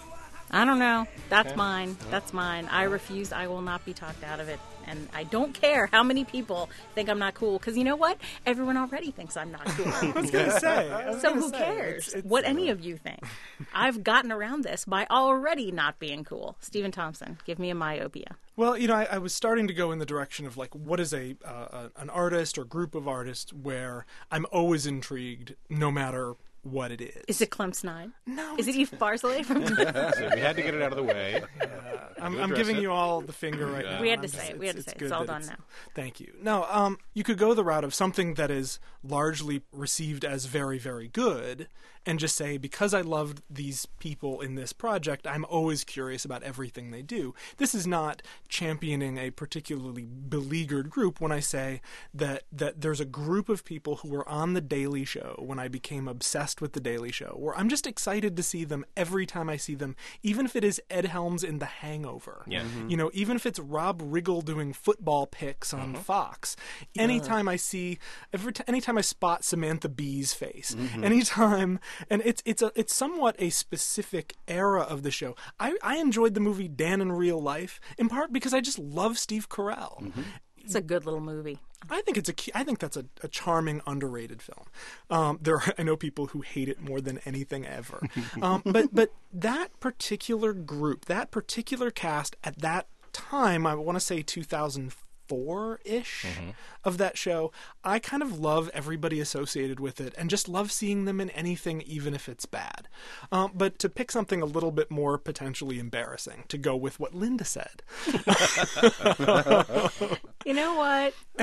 I don't know. That's Okay. mine. That's mine. I refuse. I will not be talked out of it. And I don't care how many people think I'm not cool. Because you know what? Everyone already thinks I'm not cool. I was gonna say. I was So gonna who say, cares it's- it's- what any of you think? I've gotten around this by already not being cool. Stephen Thompson, give me a myopia. Well, you know, I, I was starting to go in the direction of like, what is a uh, an artist or group of artists where I'm always intrigued, no matter what it is. Is it Clem Snide? No. Is it it's- Eve Barsley from So we had to get it out of the way. I'm, You I'm address giving it. you all the finger right now. We had I'm to just- say it. We had to it's- say it. good It's all that done now. Thank you. No, um, you could go the route of something that is largely received as very, very good, and just say, because I loved these people in this project, I'm always curious about everything they do. This is not championing a particularly beleaguered group when I say that that there's a group of people who were on The Daily Show when I became obsessed with The Daily Show, where I'm just excited to see them every time I see them, even if it is Ed Helms in The Hangover. Yeah. You know, even if it's Rob Riggle doing football picks on Fox. Anytime I see, every t- anytime I spot Samantha Bee's face, anytime, and it's it's a it's somewhat a specific era of the show. I, I enjoyed the movie Dan in Real Life in part because I just love Steve Carell. It's a good little movie. I think it's a key, I think that's a, a charming, underrated film. Um, there, are, I know people who hate it more than anything ever. um, but but that particular group, that particular cast at that time, I want to say two thousand four ish of that show, I kind of love everybody associated with it and just love seeing them in anything, even if it's bad. Um, but to pick something a little bit more potentially embarrassing, to go with what Linda said. You know what? And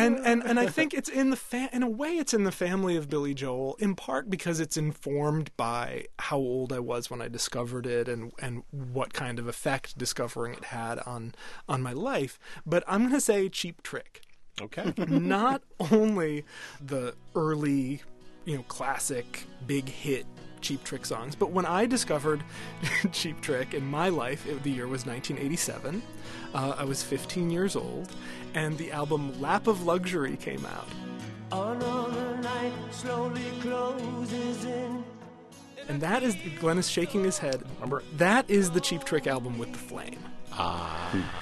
and, and and I think it's in the fa- in a way it's in the family of Billy Joel, in part because it's informed by how old I was when I discovered it and and what kind of effect discovering it had on on my life. But I'm going to say Cheap Trick. Okay. Not only the early, you know, classic big hit Cheap Trick songs, but when I discovered Cheap Trick in my life, it, the year was nineteen eighty-seven. Uh, I was fifteen years old, and the album Lap of Luxury came out. Another night slowly closes in. And that is, Glenn is shaking his head. Remember, that is the Cheap Trick album with The Flame. Ah.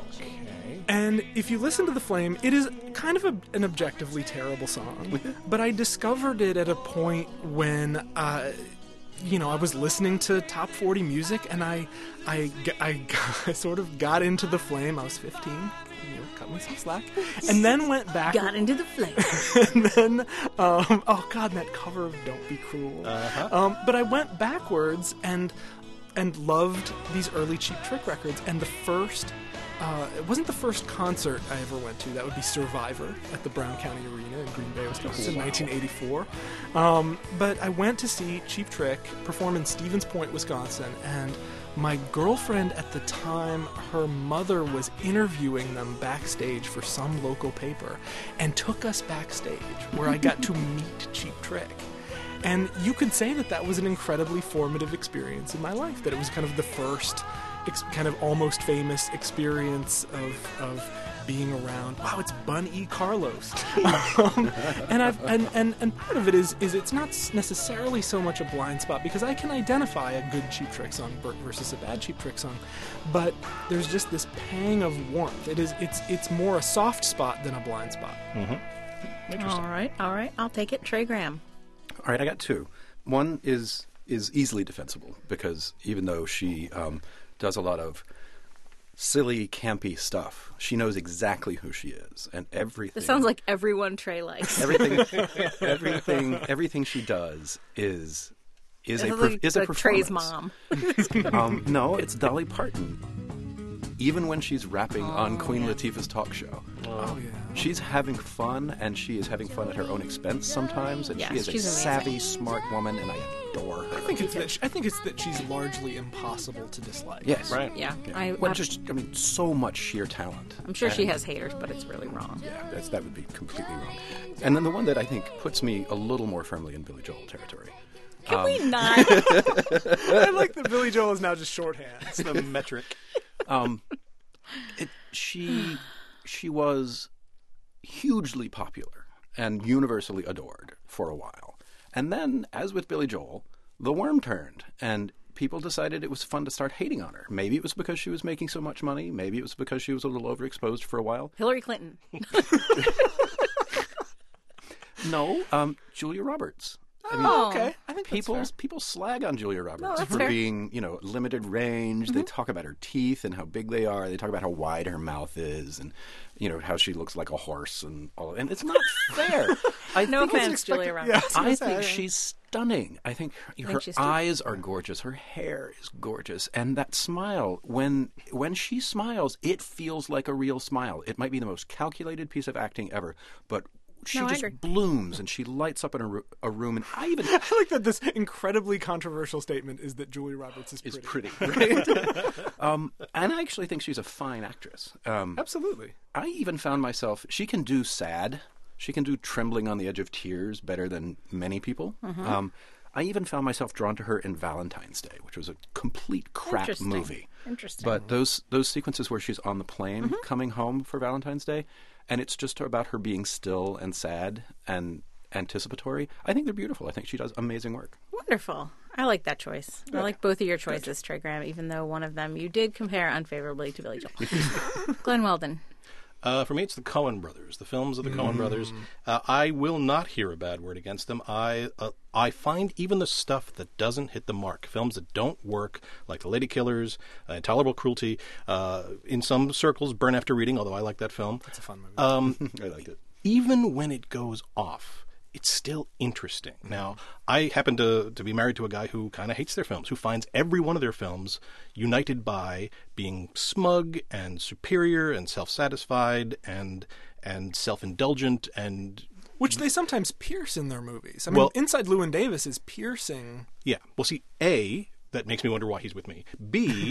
And if you listen to The Flame, it is kind of a, an objectively terrible song. But I discovered it at a point when, uh, you know, I was listening to top forty music, and I, I, I, I sort of got into The Flame. I was fifteen. You know, cut me some slack. And then went back. Got into The Flame. And then, um, oh God, that cover of Don't Be Cruel. Uh-huh. Um, but I went backwards and and loved these early Cheap Trick records. And the first... Uh, it wasn't the first concert I ever went to. That would be Survivor at the Brown County Arena in Green Bay, Wisconsin, in nineteen eighty-four. Um, but I went to see Cheap Trick perform in Stevens Point, Wisconsin, and my girlfriend at the time, her mother was interviewing them backstage for some local paper and took us backstage where I got to meet Cheap Trick. And you could say that that was an incredibly formative experience in my life, that it was kind of the first ex- kind of almost famous experience of of being around. Wow, it's Bun E. Carlos. um, and I've and, and, and part of it is is it's not necessarily so much a blind spot, because I can identify a good Cheap Trick song versus a bad Cheap Trick song, but there's just this pang of warmth. It is it's it's more a soft spot than a blind spot. Mm-hmm. All right, all right. I'll take it. Trey Graham. All right, I got two. One is is easily defensible, because even though she um, does a lot of silly, campy stuff, she knows exactly who she is, and everything. This sounds like everyone Trey likes. everything, everything, everything she does is is This a is per, like, is a like performance. Trey's mom. um, no, it's Dolly Parton. Even when she's rapping oh, on Queen yeah. Latifah's talk show, oh yeah, she's having fun, and she is having fun at her own expense sometimes. And yes, she is a amazing. savvy, smart woman, and I adore her. I think it's that she, I think it's that she's largely impossible to dislike. Yes, right. Yeah, yeah. I, well, I, just I mean, so much sheer talent. I'm sure and, she has haters, but it's really wrong. Yeah, that's, that would be completely wrong. And then the one that I think puts me a little more firmly in Billy Joel territory. Can um, we not? I like that Billy Joel is now just shorthand. It's the metric. Um, it, she she was hugely popular and universally adored for a while. And then, as with Billy Joel, the worm turned, and people decided it was fun to start hating on her. Maybe it was because she was making so much money. Maybe it was because she was a little overexposed for a while. Hillary Clinton. No, um, Julia Roberts. I mean, Oh, okay. I think people that's fair. people slag on Julia Roberts No, that's for fair. being, you know, limited range. Mm-hmm. They talk about her teeth and how big they are. They talk about how wide her mouth is, and you know how she looks like a horse and all. And it's not fair. I No think it's offense, expected- Julia Roberts. Yeah, I was gonna I say, think I- she's stunning. I think her think she's too. eyes are gorgeous. Her hair is gorgeous, and that smile, when when she smiles, it feels like a real smile. It might be the most calculated piece of acting ever, but she No, I just agree. blooms and she lights up in a, ro- a room. And I even I like that this incredibly controversial statement is that Julia Roberts is is pretty. pretty, right? um, and I actually think she's a fine actress. Um, Absolutely. I even found myself, she can do sad. She can do trembling on the edge of tears better than many people. Mm-hmm. Um, I even found myself drawn to her in Valentine's Day, which was a complete crap Interesting. movie. Interesting. But those those sequences where she's on the plane Mm-hmm. coming home for Valentine's Day, and it's just about her being still and sad and anticipatory, I think they're beautiful. I think she does amazing work. Wonderful. I like that choice. I like both of your choices, Trey Graham, even though one of them you did compare unfavorably to Billy Joel. Glenn Weldon. Uh, for me, it's the Coen brothers, the films of the Coen brothers. Uh, I will not hear a bad word against them. I uh, I find even the stuff that doesn't hit the mark, films that don't work, like The Lady Killers, uh, Intolerable Cruelty, uh, in some circles, Burn After Reading, although I like that film. It's a fun movie. Um, I liked it. even when it goes off, it's still interesting. Now, I happen to, to be married to a guy who kind of hates their films, who finds every one of their films united by being smug and superior and self-satisfied and and self-indulgent and... Which they sometimes pierce in their movies. I mean, Well- Inside Llewyn Davis is piercing. Yeah. Well, see, A, that makes me wonder why he's with me. B,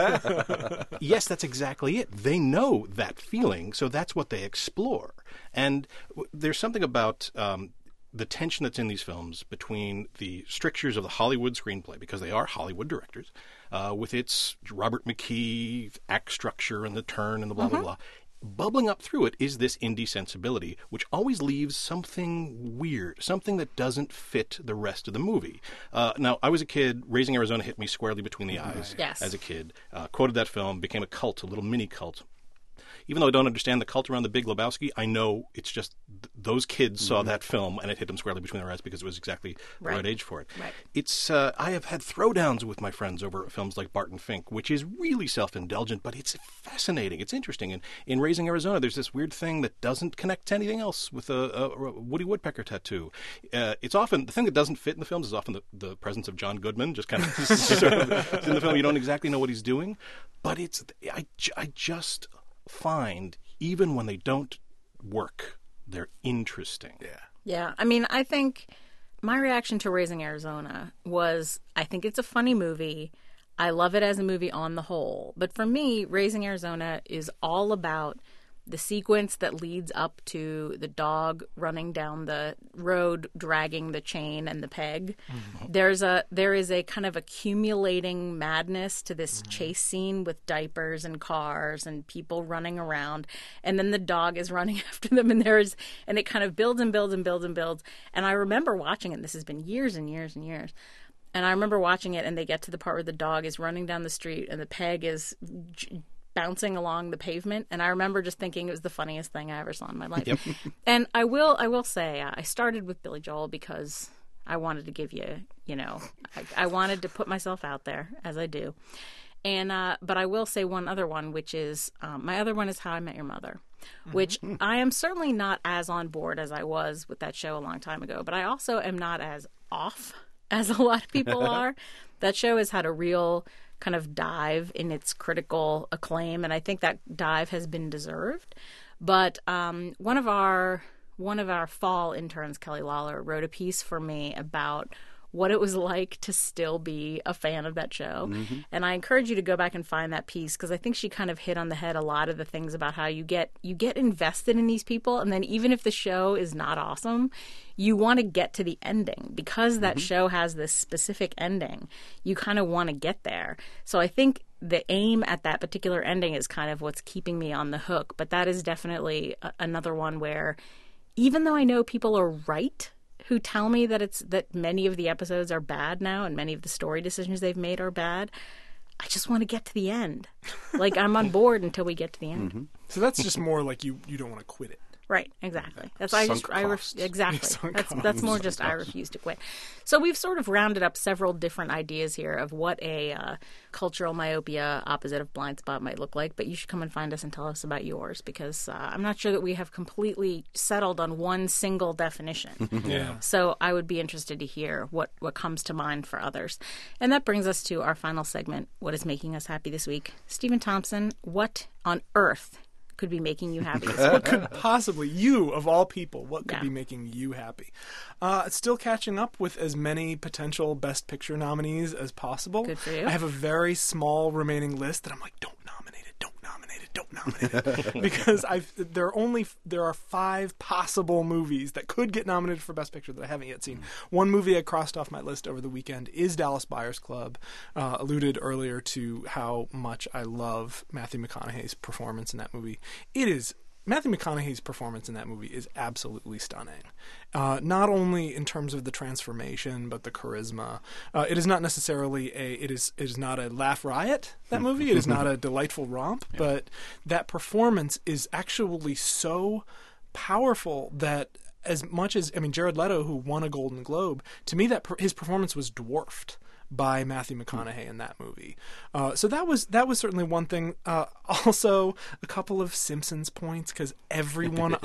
yes, that's exactly it. They know that feeling, so that's what they explore. And w- there's something about um, the tension that's in these films between the strictures of the Hollywood screenplay, because they are Hollywood directors, uh, with its Robert McKee act structure and the turn and the blah, blah, blah. Bubbling up through it is this indie sensibility, which always leaves something weird, something that doesn't fit the rest of the movie. Uh, now, I was a kid. Raising Arizona hit me squarely between the eyes Yes. as a kid. Uh, quoted that film, became a cult, a little mini cult. Even though I don't understand the cult around The Big Lebowski, I know it's just th- those kids saw that film and it hit them squarely between their eyes because it was exactly the Right. right age for it. Right. It's uh, I have had throwdowns with my friends over films like Barton Fink, which is really self-indulgent, but it's fascinating. It's interesting. And in Raising Arizona, there's this weird thing that doesn't connect to anything else with a, a, a Woody Woodpecker tattoo. Uh, it's often the thing that doesn't fit in the films is often the, the presence of John Goodman, just kind of sort of is in the film. You don't exactly know what he's doing, but it's I, ju- I just find even when they don't work, they're interesting. Yeah. Yeah, I mean, I think my reaction to Raising Arizona was I think it's a funny movie. I love it as a movie on the whole. But for me, Raising Arizona is all about the sequence that leads up to the dog running down the road, dragging the chain and the peg. Mm-hmm. There's a there is a kind of accumulating madness to this mm-hmm. chase scene with diapers and cars and people running around, and then the dog is running after them, and there's and it kind of builds and builds and builds and builds. And I remember watching it. This has been years and years and years. And I remember watching it, and they get to the part where the dog is running down the street, and the peg is j- bouncing along the pavement. And I remember just thinking it was the funniest thing I ever saw in my life. Yep. And I will, I will say, uh, I started with Billy Joel because I wanted to give you, you know, I, I wanted to put myself out there, as I do. And uh, but I will say one other one, which is um, my other one is How I Met Your Mother, which mm-hmm. I am certainly not as on board as I was with that show a long time ago. But I also am not as off as a lot of people are. That show has had a real kind of dive in its critical acclaim, and I think that dive has been deserved. But um, one of our one of our fall interns, Kelly Lawler, wrote a piece for me about what it was like to still be a fan of that show. Mm-hmm. And I encourage you to go back and find that piece, because I think she kind of hit on the head a lot of the things about how you get you get invested in these people, and then even if the show is not awesome, you want to get to the ending. Because that mm-hmm. show has this specific ending, you kind of want to get there. So I think the aim at that particular ending is kind of what's keeping me on the hook. But that is definitely a- another one where, even though I know people are right who tell me that it's that many of the episodes are bad now and many of the story decisions they've made are bad, I just want to get to the end. Like, I'm on board until we get to the end. Mm-hmm. So that's just more like you, you don't want to quit it. Right, exactly. That's why I just I ref, exactly. Sunk That's costs. that's more just Sunk I refuse to quit. So we've sort of rounded up several different ideas here of what a uh, cultural myopia opposite of blind spot might look like. But you should come and find us and tell us about yours, because uh, I'm not sure that we have completely settled on one single definition. Yeah. So I would be interested to hear what what comes to mind for others. And that brings us to our final segment. What is making us happy this week? Stephen Thompson, what on earth could be making you happy this week? What could possibly, you of all people, what could Yeah. be making you happy? Uh, still catching up with as many potential Best Picture nominees as possible. Good for you. I have a very small remaining list that I'm like, don't nominate it, don't nominate it, don't nominate it. Because I've, there are only, there are five possible movies that could get nominated for Best Picture that I haven't yet seen. One movie I crossed off my list over the weekend is Dallas Buyers Club. Uh, alluded earlier to how much I love Matthew McConaughey's performance in that movie. It is Matthew McConaughey's performance in that movie is absolutely stunning. Uh, not only in terms of the transformation, but the charisma. Uh, it is not necessarily a. It is. It is not a laugh riot. That movie. It is not a delightful romp. Yeah. But that performance is actually so powerful that, as much as I mean, Jared Leto, who won a Golden Globe, to me that per, his performance was dwarfed by Matthew McConaughey in that movie. Uh, so that was that was certainly one thing. Uh, also, a couple of Simpsons points, because everyone on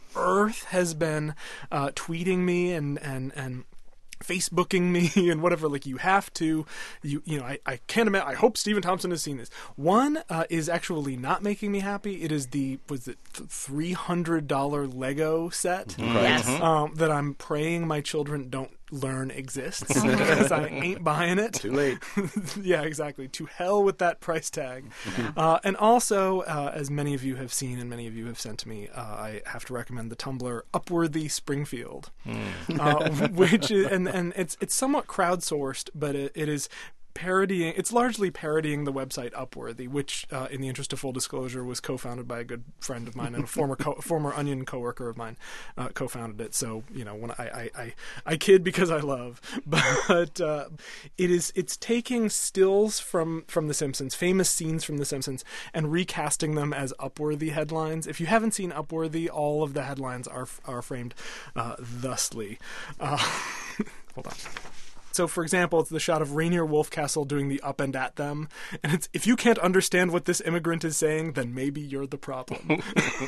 earth has been uh, tweeting me and and and. Facebooking me and whatever. Like, you have to, you you know, I, I can't imagine. I hope Stephen Thompson has seen this. One uh, is actually not making me happy. It is the was it three hundred dollar Lego set Yes. um, that I'm praying my children don't learn exists because I ain't buying it. Too late. Yeah, exactly. To hell with that price tag. Uh, and also, uh, as many of you have seen and many of you have sent to me, uh, I have to recommend the Tumblr Upworthy Springfield, uh, which is, and and it's it's somewhat crowdsourced, but it, it is parodying. It's largely parodying the website Upworthy, which, uh, in the interest of full disclosure, was co-founded by a good friend of mine and a former co- former Onion coworker of mine. Uh, co-founded it. So, you know, when I I, I, I kid because I love, but uh, it is it's taking stills from from The Simpsons, famous scenes from The Simpsons, and recasting them as Upworthy headlines. If you haven't seen Upworthy, all of the headlines are are framed uh, thusly. Uh, hold on. So, for example, it's the shot of Rainier Wolfcastle doing the up and at them, and it's, if you can't understand what this immigrant is saying, then maybe you're the problem.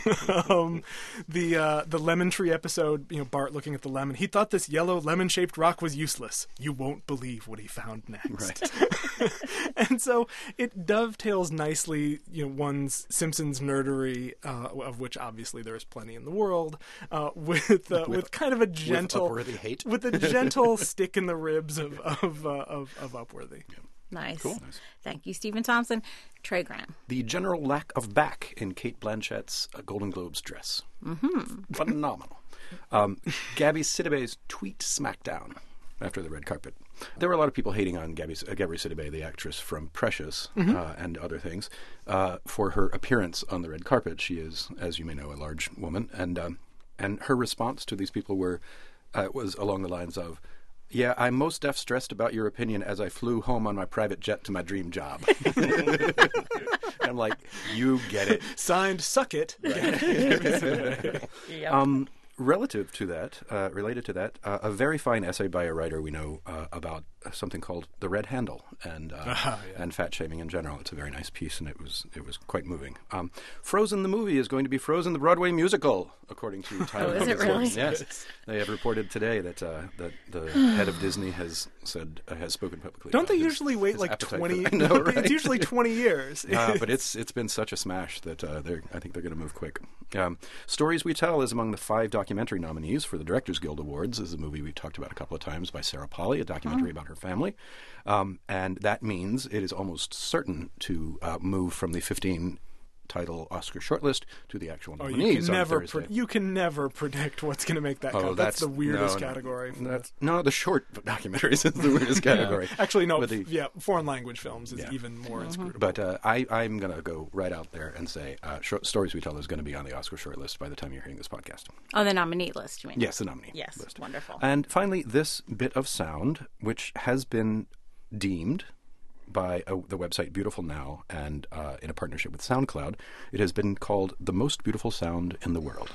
um, the uh, the lemon tree episode, you know, Bart looking at the lemon, he thought this yellow lemon-shaped rock was useless. You won't believe what he found next. Right. And so it dovetails nicely, you know, one's Simpsons nerdery, uh, of which obviously there is plenty in the world, uh, with, uh, with with kind of a gentle with Upworthy hate, with a gentle stick in the ribs of of uh, of, of Upworthy. Yeah. Nice. Cool. Nice. Thank you, Stephen Thompson. Trey Graham. The general lack of back in Kate Blanchett's uh, Golden Globes dress. Mm-hmm. Phenomenal. Um, Gabby Sidibe's tweet smackdown after the red carpet. There were a lot of people hating on Gabby, uh, Gabby Sidibe, the actress from Precious, mm-hmm. uh, and other things, uh, for her appearance on the red carpet. She is, as you may know, a large woman, and um, and her response to these people were uh, was along the lines of, "Yeah, I'm most deaf stressed about your opinion as I flew home on my private jet to my dream job." I'm like, you get it. Signed, suck it. Right. Yep. Um, relative to that, uh, related to that, uh, a very fine essay by a writer we know uh, about something called The Red Handle and uh, uh, yeah. and fat shaming in general. It's a very nice piece, and it was it was quite moving. Um, Frozen the movie is going to be Frozen the Broadway musical, according to Tyler. Oh, is it really? Yes, they have reported today that uh, that the head of Disney has said uh, has spoken publicly. Don't they his, usually wait like twenty? I know, right? It's usually twenty years. uh, but it's it's been such a smash that uh, they're I think they're going to move quick. Um, Stories We Tell is among the five documentary nominees for the Directors Guild Awards. This is a movie we've talked about a couple of times by Sarah Polley, a documentary oh. about her family. Um, and that means it is almost certain to uh, move from the fifteen title Oscar shortlist to the actual nominees. Oh, you can on never Thursday. Pre- you can never predict what's going to make that oh, cut. That's, that's the weirdest no, no, category. That's, no, the short documentaries is the weirdest category. Yeah. Actually, no. The, yeah, foreign language films is yeah. even more mm-hmm. inscrutable. But uh, I, I'm going to go right out there and say uh, short, Stories We Tell is going to be on the Oscar shortlist by the time you're hearing this podcast. Oh, the nominee list, you mean? Yes, the nominee yes, list. Wonderful. And finally, this bit of sound, which has been deemed by uh, the website Beautiful Now and uh, in a partnership with SoundCloud, it has been called the most beautiful sound in the world.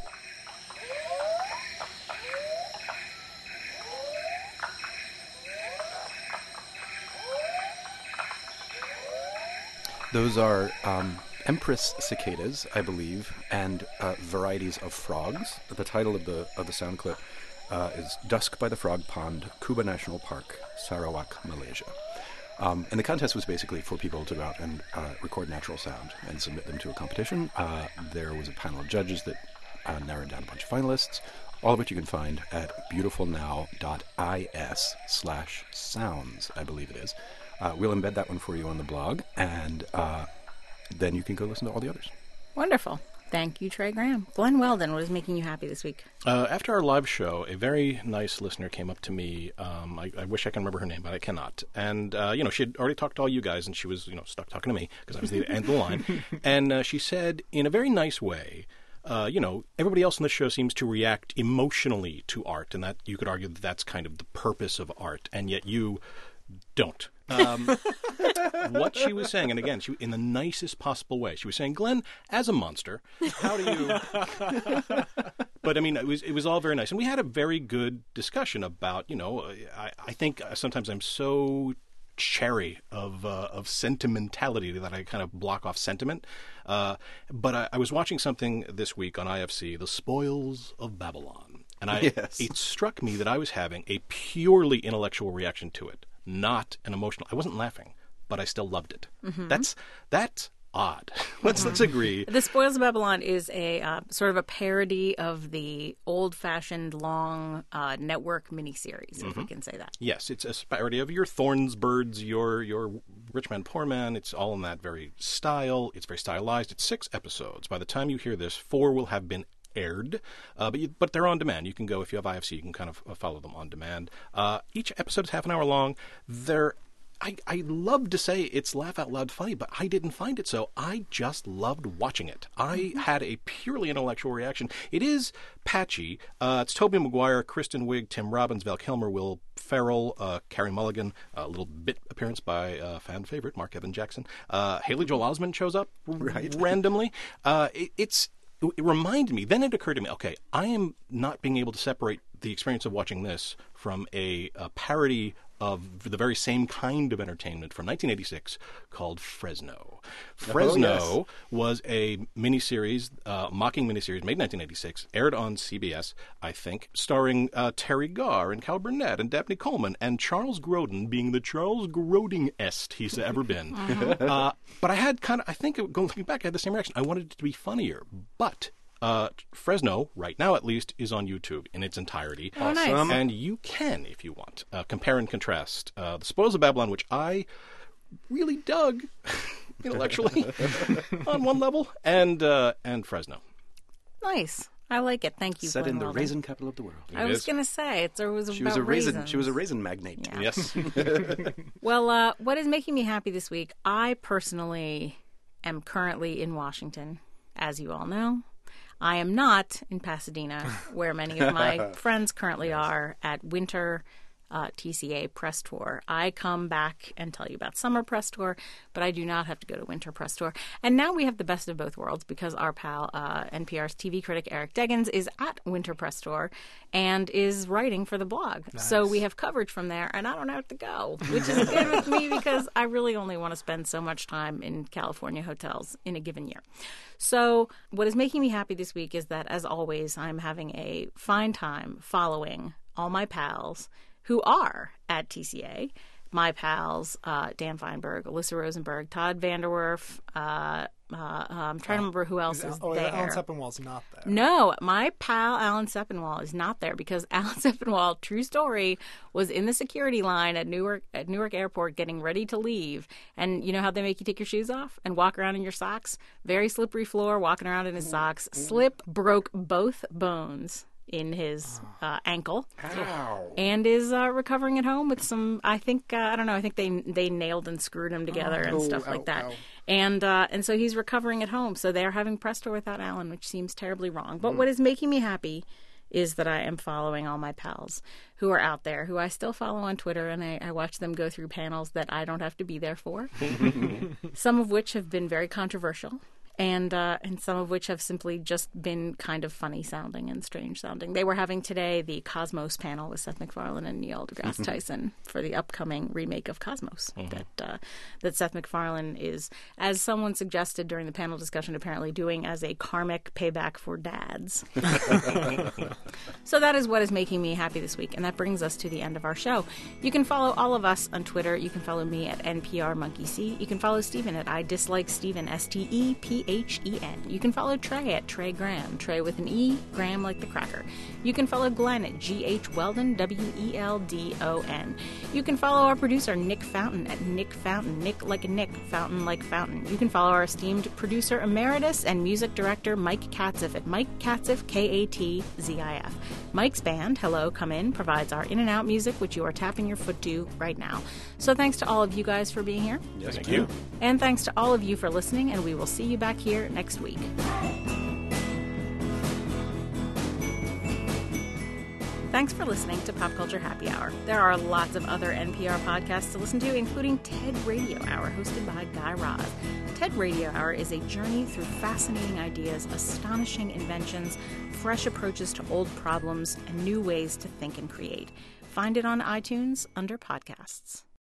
Those are um, Empress cicadas, I believe, and uh, varieties of frogs. The title of the of the sound clip uh, is "Dusk by the Frog Pond, Kuba National Park, Sarawak, Malaysia." Um, and the contest was basically for people to go out and uh, record natural sound and submit them to a competition. Uh, there was a panel of judges that uh, narrowed down a bunch of finalists, all of which you can find at beautifulnow.is slash sounds, I believe it is. Uh, we'll embed that one for you on the blog, and uh, then you can go listen to all the others. Wonderful. Thank you, Trey Graham. Glenn Weldon, what is making you happy this week? Uh, after our live show, a very nice listener came up to me. Um, I, I wish I can remember her name, but I cannot. And, uh, you know, she had already talked to all you guys, and she was, you know, stuck talking to me because I was the end of the line. And uh, she said, in a very nice way, uh, you know, everybody else on the show seems to react emotionally to art, and that you could argue that that's kind of the purpose of art, and yet you don't. Um, what she was saying, and again, she in the nicest possible way, she was saying, Glenn, as a monster, how do you... But, I mean, it was it was all very nice. And we had a very good discussion about, you know, I, I think sometimes I'm so cherry of uh, of sentimentality that I kind of block off sentiment. Uh, but I, I was watching something this week on I F C, The Spoils of Babylon. And I, Yes. it struck me that I was having a purely intellectual reaction to it, not an emotional. I wasn't laughing, but I still loved it. Mm-hmm. That's that's odd. let's let's agree. The Spoils of Babylon is a uh, sort of a parody of the old-fashioned long uh, network miniseries, if we can say that. Yes, it's a parody of your Thorns birds, your your Rich Man Poor Man. It's all in that very style. It's very stylized. It's six episodes. By the time you hear this, four will have been aired, uh, but you, but they're on demand. You can go, if you have I F C, you can kind of uh, follow them on demand. Uh, each episode is half an hour long. They're I, I love to say it's laugh out loud funny, but I didn't find it so. I just loved watching it. I had a purely intellectual reaction. It is patchy. Uh, it's Tobey Maguire, Kristen Wiig, Tim Robbins, Val Kilmer, Will Ferrell, uh, Carey Mulligan, a little bit appearance by uh, fan favorite Mark Evan Jackson. Uh, Haley Joel Osment shows up Right. randomly. Uh, it, it's it reminded me, then it occurred to me, okay, I am not being able to separate the experience of watching this from a, a parody of the very same kind of entertainment from nineteen eighty-six called Fresno. Fresno Oh, yes. was a miniseries, uh, mocking miniseries made in nineteen eighty-six, aired on C B S, I think, starring uh, Terry Garr and Cal Burnett and Dabney Coleman and Charles Grodin being the Charles Grodin-est he's ever been. uh, but I had kind of, I think, going looking back, I had the same reaction. I wanted it to be funnier, but Uh, Fresno, right now at least, is on YouTube in its entirety. Oh, nice. Awesome. And you can, if you want, uh, compare and contrast uh, The Spoils of Babylon, which I really dug intellectually on one level, and uh, and Fresno. Nice. I like it. Thank you. Set Glenn in the Weldon. raisin capital of the world. I It was is. going to say it's, it was She about was a raisin. raisins. She was a raisin magnate. Yeah. Yes. Well, uh, what is making me happy this week? I personally am currently in Washington, as you all know. I am not in Pasadena, where many of my friends currently are at winter uh, T C A press tour. I come back and tell you about summer press tour, but I do not have to go to winter press tour. And now we have the best of both worlds because our pal, uh, N P R's T V critic Eric Deggans, is at winter press tour and is writing for the blog. So we have coverage from there, and I don't have to go, which is good with me because I really only want to spend so much time in California hotels in a given year. So what is making me happy this week is that, as always, I'm having a fine time following all my pals who are at T C A. My pals, uh, Dan Feinberg, Alyssa Rosenberg, Todd Vanderwerf. Uh, uh, I'm trying to remember who else is oh, there. yeah, Alan Sepinwall's not there. No, my pal Alan Sepinwall is not there because Alan Sepinwall, true story, was in the security line at Newark at Newark Airport getting ready to leave. And you know how they make you take your shoes off and walk around in your socks? Very slippery floor, walking around in his socks. Slip, broke both bones in his uh, ankle, Ow. and is uh, recovering at home with some. I think uh, I don't know. I think they they nailed and screwed him together and stuff like that. And uh, and so he's recovering at home. So they're having press tour without Alan, which seems terribly wrong. But what is making me happy is that I am following all my pals who are out there, who I still follow on Twitter, and I, I watch them go through panels that I don't have to be there for. Some of which have been very controversial. And uh, and some of which have simply just been kind of funny sounding and strange sounding. They were having today the Cosmos panel with Seth MacFarlane and Neil deGrasse Tyson for the upcoming remake of Cosmos that uh, that Seth MacFarlane is, as someone suggested during the panel discussion, apparently doing as a karmic payback for dads. So that is what is making me happy this week, and that brings us to the end of our show. You can follow all of us on Twitter. You can follow me at N P R Monkey C. You can follow Stephen at I Dislike Stephen, S T E P H E N. You can follow Trey at Trey Graham, Trey with an E, Graham like the cracker. You can follow Glenn at G H Weldon, W E L D O N. You can follow our producer Nick Fountain at Nick Fountain, Nick like a Nick, Fountain like Fountain. You can follow our esteemed producer emeritus and music director Mike Katziff at Mike Katziff, K A T Z I F. Mike's band, Hello, Come In, provides our in and out music, which you are tapping your foot to right now. So thanks to all of you guys for being here. Yes, Thank ma'am. you. And thanks to all of you for listening, and we will see you back here next week. Thanks for listening to Pop Culture Happy Hour. There are lots of other N P R podcasts to listen to, including TED Radio Hour, hosted by Guy Raz. TED Radio Hour is a journey through fascinating ideas, astonishing inventions, fresh approaches to old problems, and new ways to think and create. Find it on iTunes under podcasts.